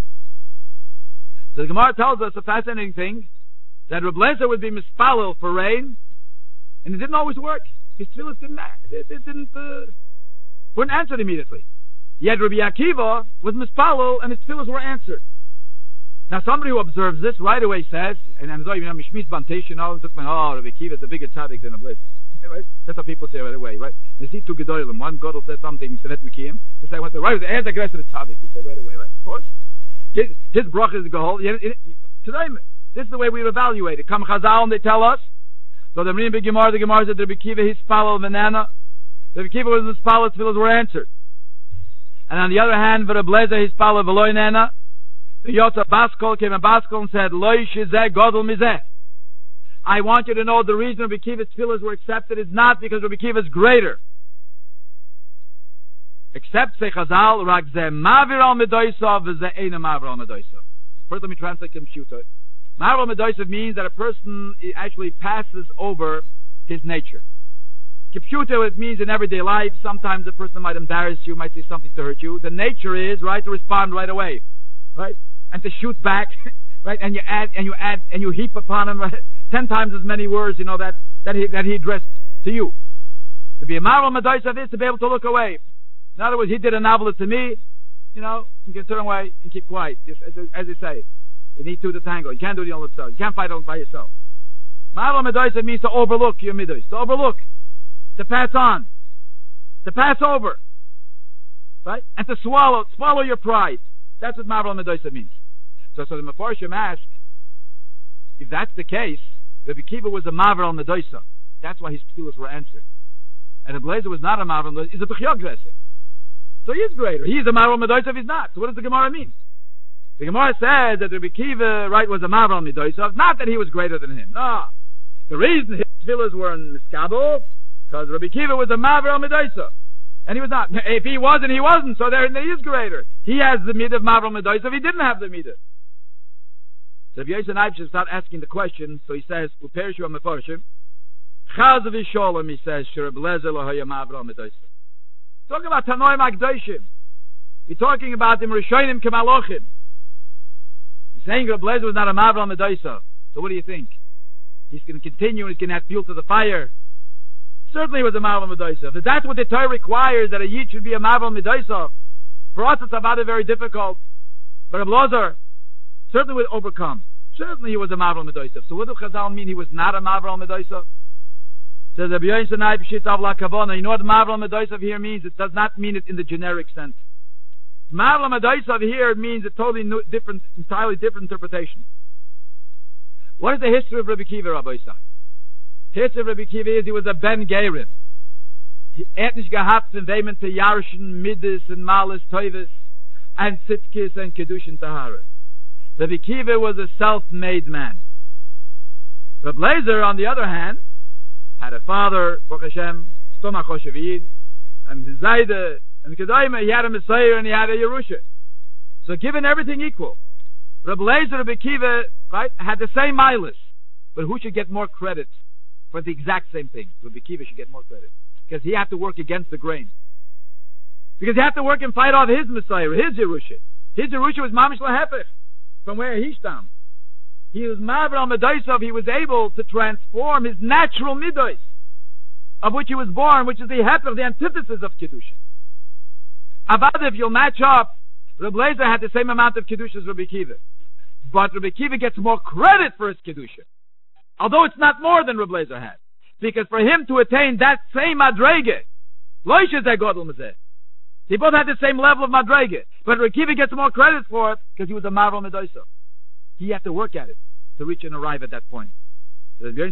So the Gemara tells us a fascinating thing, that Reb Lezer would be mispalel for rain, and it didn't always work. His tefillas didn't, it, it didn't, uh, weren't answered immediately. Yet Rabbi Akiva was mispalel, and his tefillas were answered. Now somebody who observes this right away says, and I'm sorry, you know, Mishmitz Bantesh, you know, oh, Rabbi Akiva is a bigger tzaddik than Reb Lezer. Right? That's what people say right away, right? They see two gedolim. One gadol says something, Sevet Mekiyim. They say, what's the right? The aggressive tzaddik. You say right away, right? Of course. His, his bracha is gehol. Today, this is the way we evaluate it. Come Chazal, and they tell us. So the Rim Big Gemara, the Gemara said, Rabbi Akiva, his spalal venana. Rabbi Akiva was his spalal, his tefillas were answered. And on the other hand, Rabbi Lezer, his spalal veloy nana. The Yotza Baskol came in Baskol and said, Loi shizeh godol mizeh. I want you to know the reason Rabbi Akiva's tefillas were accepted is not because Rabbi Akiva is greater. Except say Chazal, rak zeh mavir al medoisa v'zeh eina mavir al medoisa. First, let me translate Kimshuta. Mavir al medoisa means that a person actually passes over his nature. Kimshuta, it means in everyday life, sometimes a person might embarrass you, might say something to hurt you. The nature is, right, to respond right away, right, and to shoot back, right, and you add, and you add, and you heap upon him, right, ten times as many words, you know, that, that he, that he addressed to you. To be a mavir al medoisa is to be able to look away. In other words, he did a novel to me, you know, you can turn away and keep quiet. Just as, as they say, you need two to tango. You can't do it on yourself. You can't fight all by yourself. Ma'ala medoisa means to overlook your midos, to overlook, to pass on, to pass over, right? And to swallow, swallow your pride. That's what ma'ala medoisa means. So, so the Mefarshim asked, if that's the case, Rabbi Akiva was a ma'ala medoisa. That's why his tefillas were answered. And Rabbi Lezer was not a ma'ala medoisa. He's a b'chiyagreser. So he is greater. He is a Ma'aral Medoisa if he's not. So what does the Gemara mean? The Gemara said that Rabbi Akiva, right, was a Ma'aral Medoisa, not that he was greater than him. No. The reason his tefillas were in Miskabel, because Rabbi Kiva was a Mavra Medaisa. And he was not. If he wasn't, he wasn't. So there he is greater. He has the midah of Mavra Medaisa if he didn't have the midah. So if Yosef Naib should start asking the question, so he says, Uperishu HaMefarshim, Chaz of Yisholem, he says, Sherab Lezer Lahaya Mavra Medaisa. Talking about Tanoim Akdoshim. We're talking about the Rishonim Kemalochim. He's saying Reb Lezer was not a Mavra Medaisa. So what do you think? He's going to continue and he's going to have fuel to the fire. Certainly he was a Mavra Medaisa. If that's what the Torah requires, that a Yid should be a Mavra Medaisa, for us it's about it very difficult. But Reb Lezer certainly would overcome. Certainly he was a Mavra Medaisa. So what does Chazal mean he was not a Mavra Medaisa? Says Rabbi Yosef Naib Shit Avla Kavona. You know what Mavra Medaisa here means? It does not mean it in the generic sense. Mavra Medaisa here means a totally new, different, entirely different interpretation. What is the history of Rabbi Kiva, Rabbi Isai? History of Rabbi Kiva is he was a Ben Gerim. He had nicht gehabt in Wehmen to Yarshin, Midas, and Malis, Toivis, and Sitkis, and Kedushin Tahara. Rabbi Kiva was a self-made man. Rabbi Lezer, on the other hand, had a father, Baruch Hashem, Stomach Hoshevid, and Zayde, and Kedaima, he had a Messiah and he had a Yerusha. So given everything equal, Rabbi Lezer, Rabbi Kiva, right, had the same milas, but who should get more credit for the exact same thing? Rabbi Kiva should get more credit, because he had to work against the grain. Because he had to work and fight off his Messiah, his Yerusha. His Yerusha was Mamish Lahefech, from where he stammed. He was Mavra Medaisov, he was able to transform his natural Midos, of which he was born, which is the Hefech, the antithesis of Kedusha. Avad, if you'll match up, Rabbi Lezer had the same amount of Kedusha as Rabbi Kiva. But Rabbi Kiva gets more credit for his Kedusha, although it's not more than Rabbi Lezer had. Because for him to attain that same Madrege, Loisha Zeh Godel Mezeh, they both had the same level of Madrege, but Rabbi Kiva gets more credit for it because he was a Mavra Medaisa. He had to work at it to reach and arrive at that point. He, of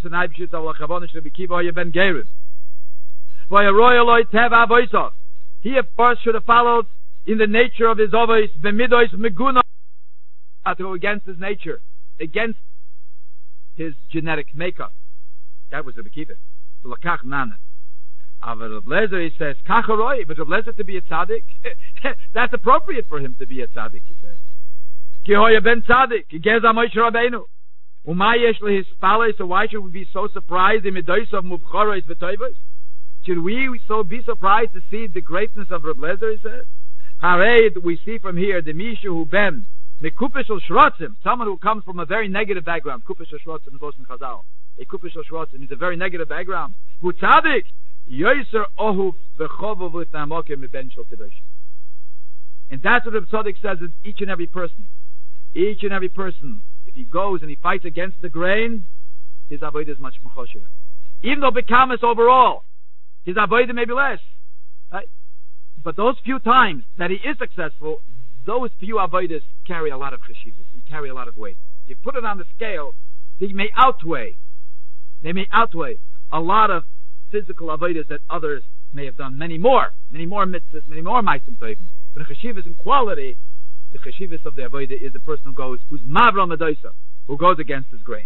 course, should have followed in the nature of his Ovois, Bemidois Meguna, to go against his nature, against his genetic makeup. That was Rabbi Kiva. L'kach nana. But Rabbi Lezer, he says, Kacharoi, but Rabbi Lezer to be a tzaddik, that's appropriate for him to be a tzaddik, he says. Ki hoya ben tzaddik, ki geza Moshe Rabbeinu. Uma yesh lehispalei, so why should we be so surprised in midois of muvcharois v'toivos? Should we so be surprised to see the greatness of Rabbi Lezer, he says? Harei, we see from here, the Mishu who ben, mekupesh al shrotzim, someone who comes from a very negative background. Kupesh al shrotzim is also in Chazal. A kupesh al shrotzim is a very negative background. Who tzaddik, yoyser ohu v'chovav v'tamokim miben shel kedoshim. And that's what Rabbi Tzaddik says in each and every person. Each and every person, if he goes and he fights against the grain, his avodah is much more chosher. Even though bekamis overall, his avodah may be less. Right? But those few times that he is successful, those few avodas carry a lot of cheshivah. They carry a lot of weight. You put it on the scale, they may outweigh. They may outweigh a lot of physical avodas that others may have done. Many more, many more mitzvahs, many more ma'asim tovim. But the cheshivah in quality, the cheshivah of the avodah is the person who goes, who's mavra medaisa, who goes against his grain.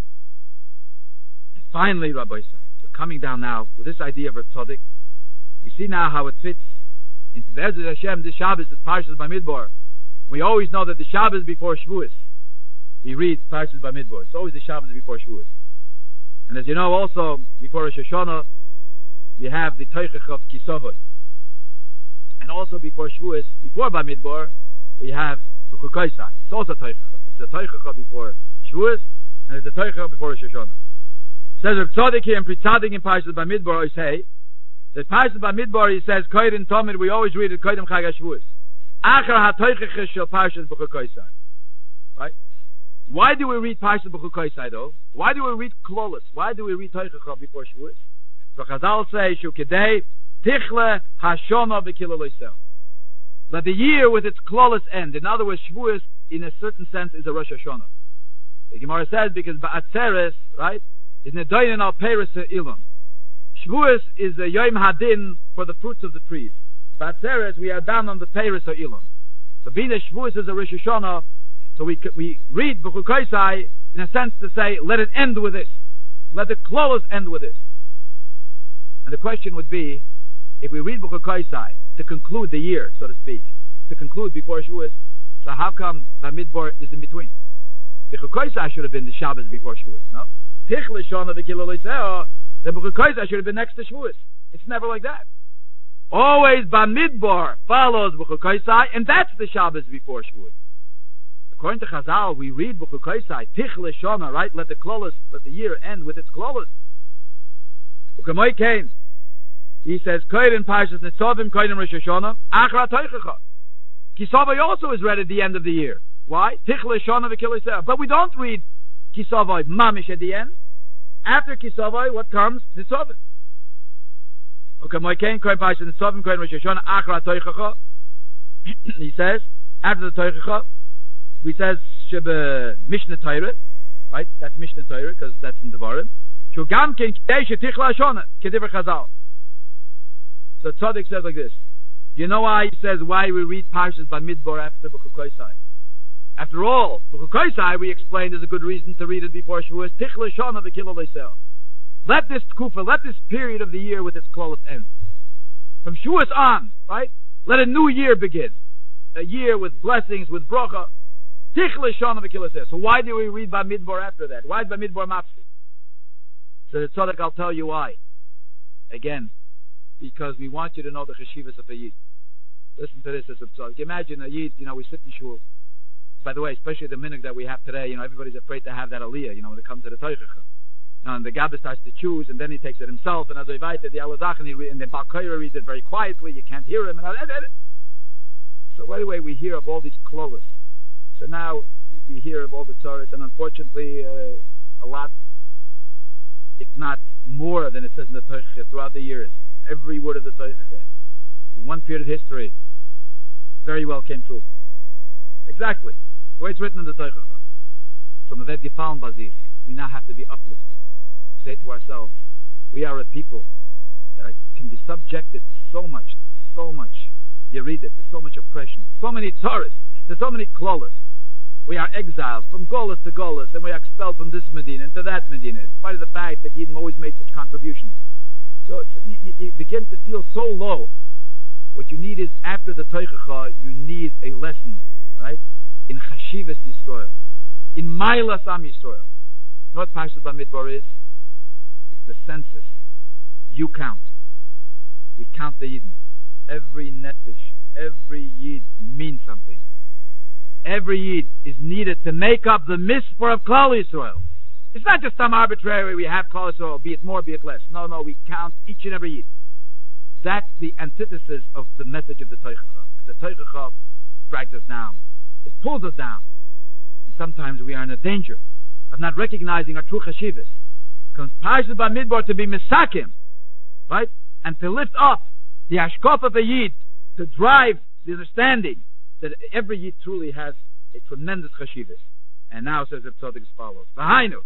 And finally, Rabbi Isa, so coming down now with this idea of Rav Tzaddik, we see now how it fits into Be'ezus Hashem. This Shabbos is Parshas Bamidbar. We always know that the Shabbos before Shavuos, we read Parshas Bamidbar. It's always the Shabbos before Shavuos. And as you know, also before Rosh Hashanah, we have the Teichach of Kisavot. And also before Shavuos, before Bamidbar, we have B'chukoisai. It's also Teichach. It's a Teichach before Shavuos, and it's a Teichach before Rosh Hashanah. It says Rav Tzaddik here and Pri Tzaddik in Parshas Bamidbar, I say that Parshas Bamidbar, he says Koyrin Tomid. We always read it Koyrim Chag HaShavuos. Achar HaTeichach Shel Parshas B'chukoisai. Right? Why do we read Parshas B'chukoisai though? Why do we read Klolos? Why do we read Teichach before Shavuos? So Chazal say Shu Kedei Tichle Hashona V'Kiloloisel. That the year with its Klolos end. In other words, Shavuos in a certain sense is a Rosh Hashanah. The Gemara says because Ba'atzeres, right, is Nedoyin al Peres Ilon. Shavuos is a Yom Hadin for the fruits of the trees. Ba'atzeres, we are down on the Peres Ilon. So being that Shavuos is a Rosh Hashanah, so we we read B'chukoisai in a sense to say, let it end with this. let the klolos end with this. And the question would be, if we read Bucher Kaisai to conclude the year, so to speak, to conclude before Shavuos, so how come Bamidbar is in between? Bucher Kaisai should have been the Shabbos before Shavuos, no? Tichle Shana v'Kilo Loiseo, the Bucher Kaisai should have been next to Shavuos. It's never like that. Always Bamidbar follows Bucher Kaisai, and that's the Shabbos before Shavuos. According to Chazal, we read Bucher Kaisai, Tichle Shana, right? Let the klolos, let the year end with its klolos. Ukamoy Kain, he says, Koyin Parshas Nitzavim, Koyin Rosh Hashanah, Achra Toichecha. Kisavai also is read at the end of the year. Why? Tichle Shana v'Kilo Loiseo. But we don't read Kisavai Mamish at the end. After Kisavai, what comes? Nitzavim. Ukamoy Kain, Koyin Parshas Nitzavim, Koyin Rosh Hashanah, Achra Toichecha. He says, after the Toichecha, he says, Shebe Mishnah Torah, right? That's Mishnah Torah, because that's in Devarim. Shugam Ken Kidei Shetichla Shana, Kediver Chazal. So Tzaddik says like this. You know why he says why we read Parshas Bamidbar after Bucher Kaisai? After all, Bucher Kaisai we explained is a good reason to read it before Shavuos. Tichle Shana v'Kilo Loiseo. Let this Tkufa, let this period of the year with its klolos end. From Shavuos on, right? Let a new year begin. A year with blessings, with bracha. Tichle Shana v'Kilo Loiseo. So why do we read Bamidbar after that? Why is Bamidbar mafsik? So the Tzaddik, I'll tell you why. Again, because we want you to know the cheshivas of a Yid. Listen to this as a Tzaddik. Imagine a Yid, you know, we sit in shul. By the way, especially the minhag that we have today, you know, everybody's afraid to have that aliyah, you know, when it comes to the Teichecha. And the Gabba starts to choose, and then he takes it himself, and as I invited the Alazach, and, he, and then Balkaira reads it very quietly, you can't hear him, and so by the way, we hear of all these klolos. So now we hear of all the tzaras, and unfortunately, uh, a lot, if not more than it says in the Teichecha throughout the years. Every word of the Teichecha, in one period of history, very well came true. Exactly. The way it's written in the Teichecha. From the Ved Gefallen Bazich, we now have to be uplifted. Say to ourselves, we are a people that are, can be subjected to so much, so much, you read it, to so much oppression, so many tzaras, to so many klolos. We are exiled from Golas to Golas, and we are expelled from this Medina into that Medina, in spite of the fact that Yidden always made such contributions. So, so you, you begin to feel so low. What you need is, after the Teichecha, you need a lesson, right? In Chashivas Yisrael. In Mailas Am Yisrael. You know what Parshas Bamidbar is? It's the census. You count. We count the Yidden. Every nefesh, every Yid means something. Every Yid is needed to make up the mispor of Klal Yisrael. It's not just some arbitrary, we have Klal Yisrael, be it more, be it less. No, no, we count each and every Yid. That's the antithesis of the message of the Teichecha. The Teichecha drags us down. It pulls us down. And sometimes we are in a danger of not recognizing our true chashivas. Comes Parshas Bamidbar to be misakim, right? And to lift up the hashkaf of a Yid, to drive the understanding that every Yid truly has a tremendous chashivas. And now says the Tzaddik as follows. V'hainu.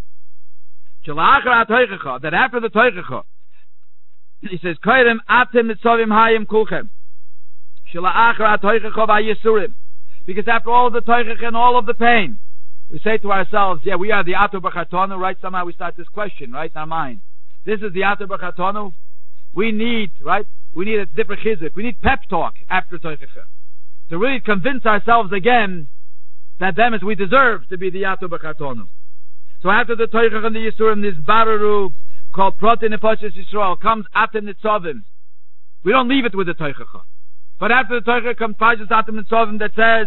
That after the Teichecha, he says, Koyrem atem mitzavim hayim kulchem. Shala'achar ha-Teichecha v'ayisurim. Because after all of the Teichecha and all of the pain, we say to ourselves, yeah, we are the Ato B'chatonu, right? Somehow we start this question, right, in our mind. This is the Ato B'chatonu. We need, right? We need a different chizuk. We need pep talk after Teichecha. To really convince ourselves again that them as we deserve to be the Ato B'chatonu. So after the Teichecha and the Yisurim, this Bararu, called Prote Nefashis Yisrael, comes Atem Nitzavim. We don't leave it with the Teichecha. But after the Teichecha comes Parshas Atem Nitzavim that says,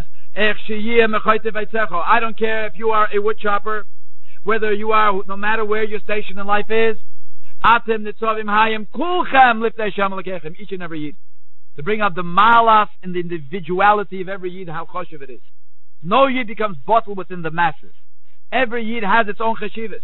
I don't care if you are a wood chopper, whether you are, no matter where your station in life is, Atem Nitzavim Hayim Kulchem Liftei Hashem Lekechem, each and every Yid. To bring up the malas and the individuality of every Yid, how choshev it is. No Yid becomes bottled within the masses. Every Yid has its own chashivas.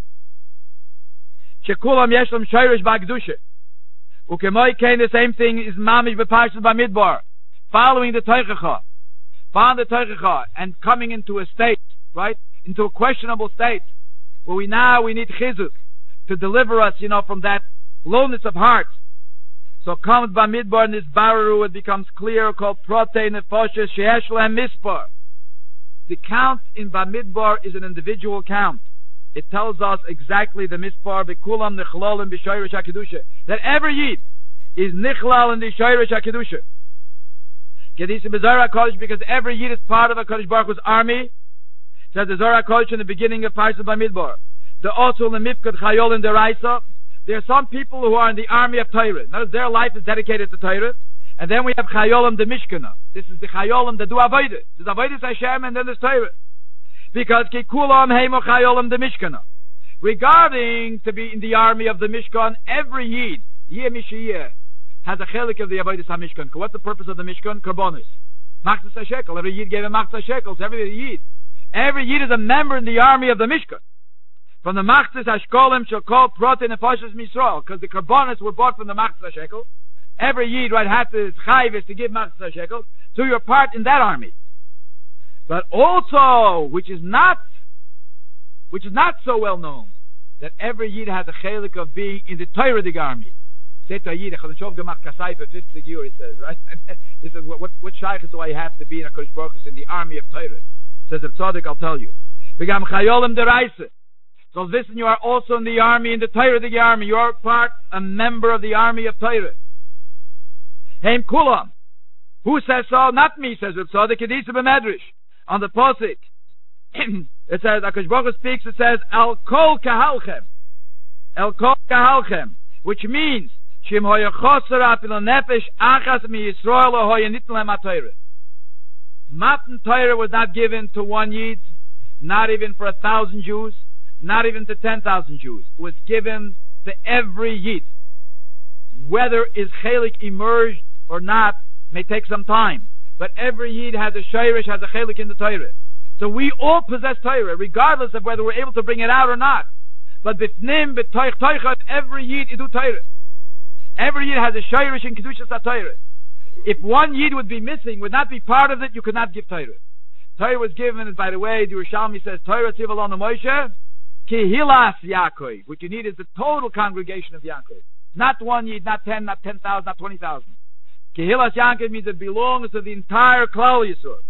Shekulam yeshlam shayrish ba'gdusha. Ukemoi kain, the same thing is mamish b'parshas Bamidbar. Following the Teichecha. Following the Teichecha and coming into a state, right? Into a questionable state. Where we now, we need chizuk to deliver us, you know, from that lowness of heart. So comes Bamidbar and this Bararu, it becomes clear, called Prote Nefoshes Sheyesh Lehem Mispar. The count in Bamidbar is an individual count. it tells us exactly the mispar bekulam nichlalim b'shayrish hakidusha, that every yid is nichlal in the shayrish hakidusha. Kedisa b'Zohar HaKodesh, because every yid is part of a Kodesh Baruch Hu's army. Says the Zohar HaKodesh in the beginning of Parashat Bamidbar. The Otul and Mifkad Chayol in Deraisa. There are some people who are in the army of Torah. Notice their life is dedicated to Torah. And then we have Chayolim the Mishkana. This is the Chayolim that do Avodah. There's Avodah Hashem and then there's Torah. Because Kikulam Heimo Chayolim the Mishkana. Regarding to be in the army of the Mishkan, every Yid, Yeh Mishiyeh, has a chelik of the Avodah HaMishkan. What's the purpose of the Mishkan? Karbonis. Machzas HaShekel. Every Yid gave him Machzas HaShekels. Every Yid. Every Yid is a member in the army of the Mishkan. From the Machzas HaShkolim shall call Protein and Pashas Misrael, because the Karbonis were bought from the Machzas HaShekel. Every Yid, right, had to chayv to give Machzas HaShekel, so you're part in that army. But also, which is not, which is not so well known, that every Yid has a chelik of being in the Torah army. Say to a Yid, Chadashov Gemach Kasai for fifty years, he says, right? He says, what, what, what shaykhs do I have to be in a Kodesh Baruch Hu in the army of Torah? Says the Tzaddik, I'll tell you. Begam Chayolim Deraisa. So listen, you are also in the army, in the Torah the army. You are part, a member of the army of Torah. Heim Kulam. Who says so? Not me, says Reb Tzaddik Kedisa B'Medrash. On the Posik. It says, HaKadosh Baruch Hu speaks, it says, El Kol Kahalchem. El Kol Kahalchem. Which means, Shim Hoya Choser Afil Nefesh Achas Mi Yisrael Hoya Nitlem HaTorah. Matan Torah was not given to one Yid, not even for a thousand Jews, not even to ten thousand Jews. It was given to every Yid. Whether is chelik emerged or not may take some time, but every Yid has a shayrish, has a chelik in the Torah. So we all possess Torah, regardless of whether we're able to bring it out or not. But b'fnim b'toich toichat, every Yid idu Torah. Every Yid has a shayrish in kedushas Torah. If one Yid would be missing, would not be part of it, you could not give Torah. Torah was given, and by the way, the Yerushalmi says, Torah tziv alon Moshe, Kehilas Yaakov. What you need is the total congregation of Yaakov. Not one Yid, not ten, not ten thousand, not twenty thousand. Kehilas Yaakov means it belongs to the entire Klal Yisrael.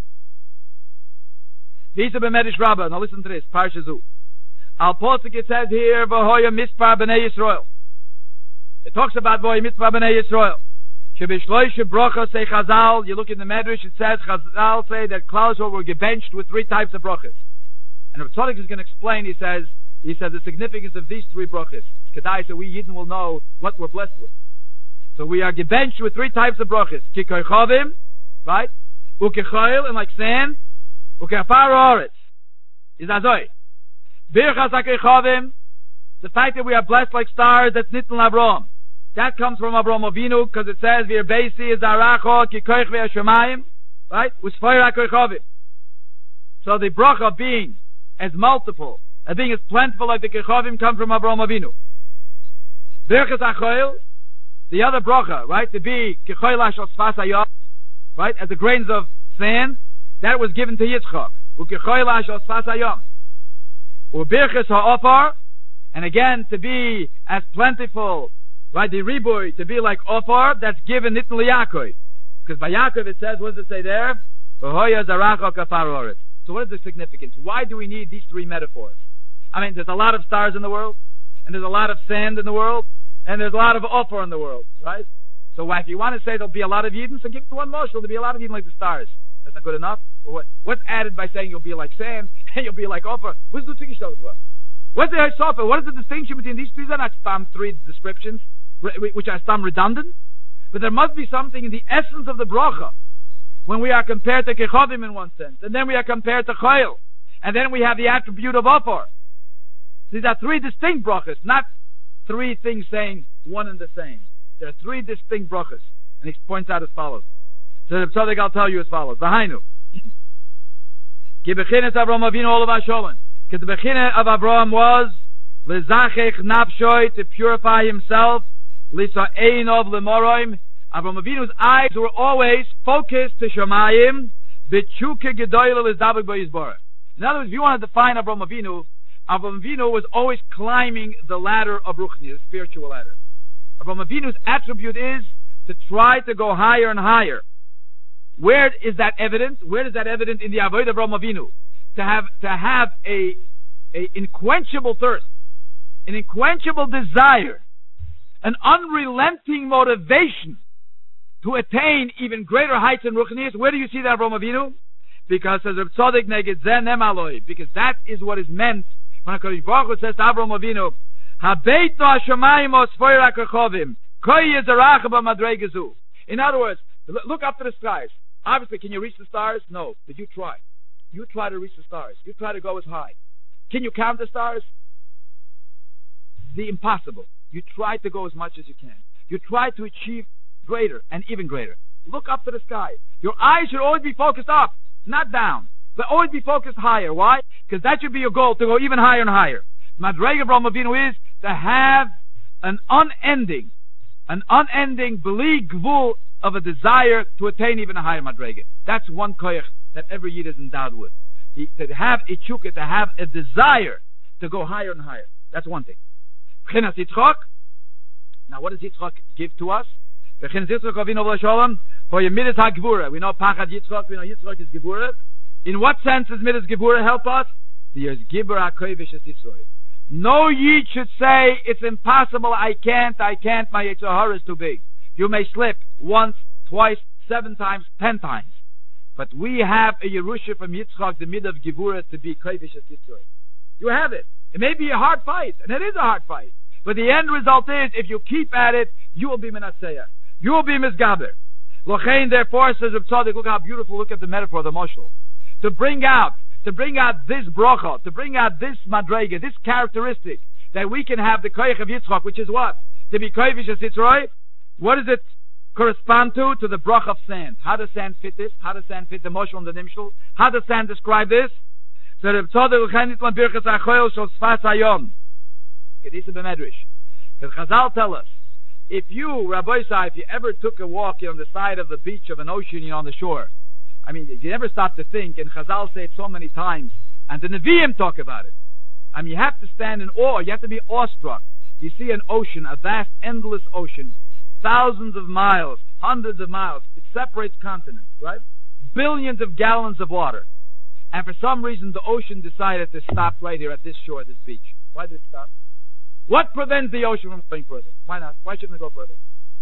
Visa b'Medrash Rabbah. Now listen to this. Parsha Zu. Al Posik it says here, V'hoya mispar b'nei Yisrael. It talks about V'hoya mispar b'nei Yisrael. Shebishloishe brocha say Chazal. You look in the Medrash, it says Chazal say that Klal Yisrael were gebenched with three types of brochas. And Rav Tzadok is going to explain. He says, he says the significance of these three brochas. Kedai, so we Yidden will know what we're blessed with. So we are gebenched with three types of brochas. Kikoichovim, right? Ukechoil, and like sand. Ukefar oretz is azoi. Birchas hakeichovim, the fact that we are blessed like stars, that's Nitn Avraham. That comes from Avraham Avinu, because it says, Vir beisi is aracho, kikoich ve'ashemayim, right? Usfoir hakeichovim. So the bracha being as multiple, and being as plentiful like the kechovim, come from Avraham Avinu. Birchas hachoil, the other bracha, right, to be kechoil ashal sfas hayom, right, as the grains of sand, that was given to Yitzchak. Ukechoil ashal sfas hayom. Ubirchas ha'ofar, and again to be as plentiful, right, the riboy, to be like ofar, that's given Nitn LeYaakov. Because by Yaakov it says, what does it say there? V'hoya zaracha kafar oretz. So what is the significance? Why do we need these three metaphors? I mean, there's a lot of stars in the world, and there's a lot of sand in the world, and there's a lot of offer in the world, right? So if you want to say there'll be a lot of Yidden, so give it to one Moshe, there'll be a lot of Yidden like the stars. That's not good enough? Or what? What's added by saying you'll be like sand, and you'll be like offer? What's the What's the Haisofa? What is the distinction between these three? They're not stam three descriptions, which are stam redundant, but there must be something in the essence of the bracha, when we are compared to Kechovim in one sense, and then we are compared to Chayil, and then we have the attribute of Ofar. These are three distinct brachas, not three things saying one and the same. There are three distinct brachas, and he points out as follows. So the Tzaddik, I'll tell you as follows. V'hainu. Ki bechinet Avraham Avinu olav hasholem. Because the bechinet of Avraham was lezachech nafshoi, to purify himself, lisa'einov lemoroim. Avraham Avinu's eyes were always focused to Shemayim. B'tshuke gedoyle lezdavik b'yizborah. In other words, if you want to define Avraham Avinu, Avraham Avinu was always climbing the ladder of Ruchni, the spiritual ladder. Avraham Avinu's attribute is to try to go higher and higher. Where is that evident? Where is that evident in the Avodah of Avraham Avinu? To have to have a a unquenchable thirst, an unquenchable desire, an unrelenting motivation to attain even greater heights in Ruchnius. Where do you see that, Avraham Avinu? Because as Reb Tzadok neged zeh nemaloi, because that is what is meant when HaKadosh Baruch Hu says to Avraham Avinu, Habeito hashamayim osfoir hakachovim, koi yezarach b'madrega zu. In other words, look up to the stars. Obviously, can you reach the stars? No. But you try. You try to reach the stars. You try to go as high. Can you count the stars? The impossible. You try to go as much as you can. You try to achieve greater and even greater. Look up to the sky. Your eyes should always be focused up, not down, but always be focused higher. Why? Because that should be your goal, to go even higher and higher. Madrega Avraham Avinu is to have an unending, an unending beli gvul of a desire to attain even a higher madrega. That's one koyach that every yid is endowed with. He, to have a chukah, to have a desire to go higher and higher. That's one thing. Now, what does Yitzchak give to us? We know Pachad Yitzchak, we know Yitzchak is Gebura. In what sense does Midas Gebura help us? There's Gibur HaKovish as Yitzchak. No yid should say, it's impossible, I can't, I can't, my Yetzer Hara is too big. You may slip once, twice, seven times, ten times. But we have a Yerusha from Yitzchak, the mid of Gebura, to be Kovish as Yitzchak. You have it. It may be a hard fight, and it is a hard fight. But the end result is, if you keep at it, you will be Menasseya. You will be Misgaber. Lochein, therefore, says Reb Tzadok, look how beautiful, look at the metaphor, the moshel. To bring out, to bring out this bracha, to bring out this madrega, this characteristic, that we can have the koyach of Yitzchak, which is what? To be kovish as Yitzchak. What does it correspond to? To the brach of sand. How does sand fit this? How does sand fit the moshel and the nimshel? How does sand describe this? So Reb Tzadok Lochein Nitlan Birchas HaChoyel Shel Sfas Hayom. Kedisa b'Medrash. Because Chazal tell us, if you, Rabbi Isai, if you ever took a walk you know, on the side of the beach of an ocean, you know, on the shore, I mean, you never stop to think, and Chazal say it so many times, and the Nevi'im talk about it. I mean, you have to stand in awe, you have to be awestruck. You see an ocean, a vast, endless ocean, thousands of miles, hundreds of miles, it separates continents, right? Billions of gallons of water. And for some reason, the ocean decided to stop right here at this shore, this beach. Why did it stop? What prevents the ocean from going further? Why not? Why shouldn't it go further?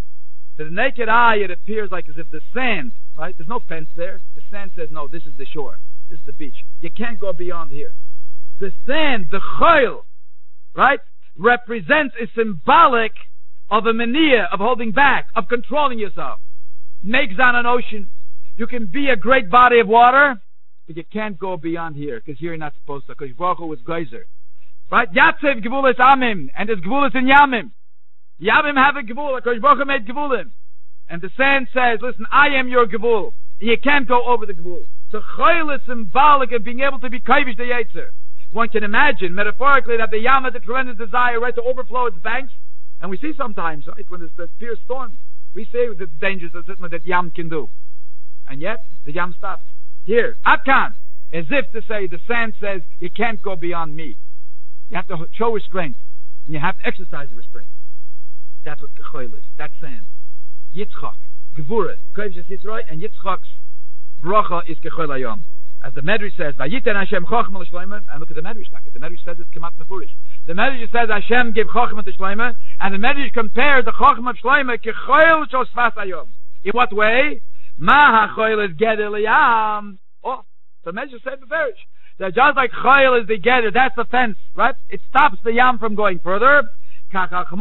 To the naked eye, it appears like as if the sand, right? There's no fence there. The sand says, no, this is the shore. This is the beach. You can't go beyond here. The sand, the choil, right, represents a symbolic of a mania, of holding back, of controlling yourself. Makes on an ocean. You can be a great body of water, but you can't go beyond here, because here you're not supposed to, because Baruch Hu was geyser. Right? Yatsev Gevulas Amim, and there's Gevulas in Yamim. Yamim have a Gevul, because Baruch Hu made Gevulim. And the sand says, listen, I am your Gevul. You can't go over the Gevul. So Choil is symbolic of being able to be Kovish the Yetzer. One can imagine, metaphorically, that the Yam has a tremendous desire, right, to overflow its banks. And we see sometimes, right, when there's the fierce storm, we say the dangers that that Yam can do. And yet, the Yam stops. Here, Atkan, as if to say, the sand says, you can't go beyond me. You have to show restraint, and you have to exercise the restraint. That's what Kechoil is. That's sand. Yitzchak, Gevura, Kovish Yitzroy, and Yitzchak's bracha is Kechoil Hayom. As the Medrash says, Vayiten Hashem Chochma l'Shloimeh, and look at the Medrash. The Medrash says it's Kemat Mefurish. The Medrash says Hashem give Chochma to Shloimeh, and the Medrash compares the Chochma of Shloimeh Kechoil Shel Sfas Hayom. In what way? Ma HaChoil is Geder L'Yam. Oh, the Medrash said the Medrash. That just like Choil is the Geder, that's the fence, right? It stops the Yam from going further. And if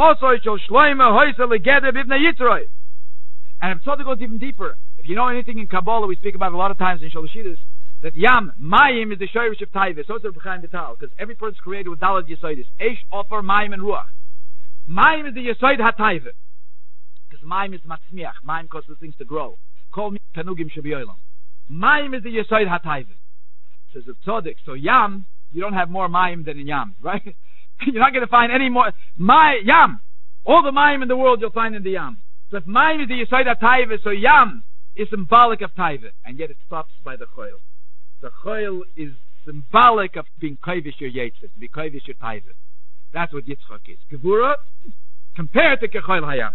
Tzadok goes even deeper, if you know anything in Kabbalah, we speak about it a lot of times in Shalashidus, that Yam, Mayim is the Shoyrish of Taiva, so it's the B'chaim Vital, because every person is created with Dalad Yesoidis. Eish, Ofer, Mayim, and Ruach. Mayim is the Yesoid HaTaiva, because Mayim is Matzmiach, Mayim causes things to grow. Call me Tanugim Shabioilam. Mayim is the Yesoid HaTaiva. Says the Tzadok, so Yam, you don't have more Mayim than in Yam, right? You're not going to find any more. My Yam, all the Mayim in the world you'll find in the Yam. So if Mayim is the Yesod HaTaiva, so Yam is symbolic of Taiva, and yet it stops by the Choil. The Choil is symbolic of being Kovish your Yetzer, to be Kovish your Taiva. That's what Yitzchak is. Gevura, compared to Kechoil Hayam.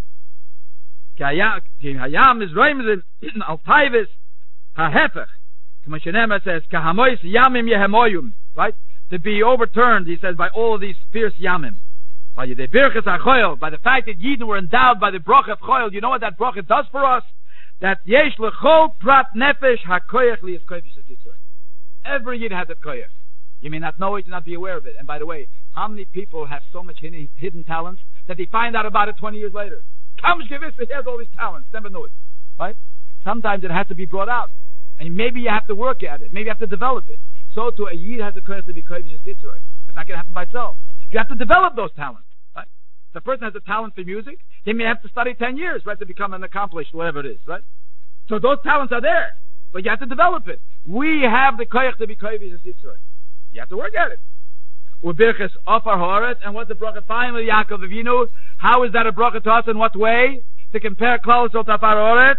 Hayam is Roimzin, Al Taivis, HaHefech. K'ma Shenema says, Kahamois Yamim Yehemoyum, right? to be overturned, he says, by all of these fierce yamim. By the birchas hachoil, by the fact that Yidden were endowed by the bracha of choil. You know what that bracha does for us? That yesh lechol prat nefesh hakoyach li yiskoyv yisatitzor. Every Yid has a koyach. You may not know it, you not be aware of it. And by the way, how many people have so much hidden, hidden talents that they find out about it twenty years later? Kamish Gevissa, he has all these talents, never knew it. Right? Sometimes it has to be brought out. And maybe you have to work at it. Maybe you have to develop it. So to a Yid has a koyach to be koyach yisatitzor. It's not going to happen by itself. You have to develop those talents. Right? If the person has a talent for music, he may have to study ten years, right, to become an accomplished, whatever it is, right? So those talents are there, but you have to develop it. We have the koyach to be koyach yisatitzor. You have to work at it. Ubirchas ofar haaretz, and what's the bracha finally, Yaakov Avinu? How is that a bracha to us? In what way? To compare Klal Yisrael to afar haaretz?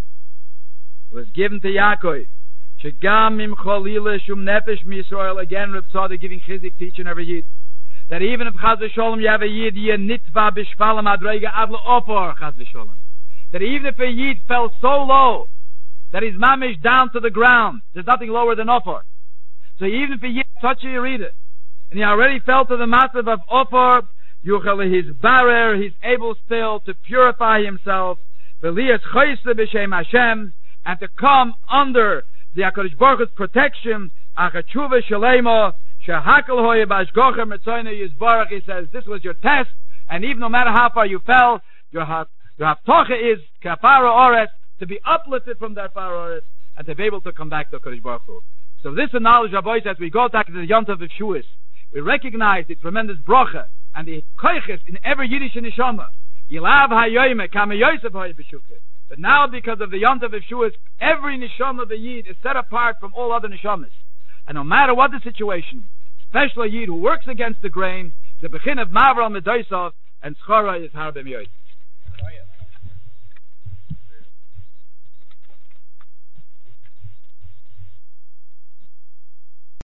It was given to Yaakov. Shegam im cholile shum nefesh mi Yisrael. Again, Reb Tzadok giving chizik to each and every Yid. That even if chaz v'sholem you have a Yid, ye nitva b'shfalam adreiga avlo ofar chaz v'sholem. That even if a Yid fell so low that he's mamish down to the ground, there's nothing lower than ofar. So even if a Yid touches you, read it, and he already fell to the massive of ofar, yuchel his barer, he's able still to purify himself, v'liyas choyse b'shem Hashem, and to come under the HaKadosh Baruch Hu's protection, achatshuva shalema, shehakal hoye b'ashgochem etzoyne yizbarach. He says, this was your test, and even no matter how far you fell, your your haftocha is kafara oretz, to be uplifted from that far oretz, and to be able to come back to HaKadosh Baruch Hu. So this is knowledge, Rabbi, as we go back to the Yontav of Shuas, we recognize the tremendous bracha and the koiches in every Yiddish neshama. Yilav hayoyme kama Yosef hoye b'shukah. But now, because of the Yontav of Shuas, every neshama of the Yid is set apart from all other neshamas. And no matter what the situation, especially a Yid who works against the grain, the bechin of Mavral Medoisov, and Schora is Har B'Miyot.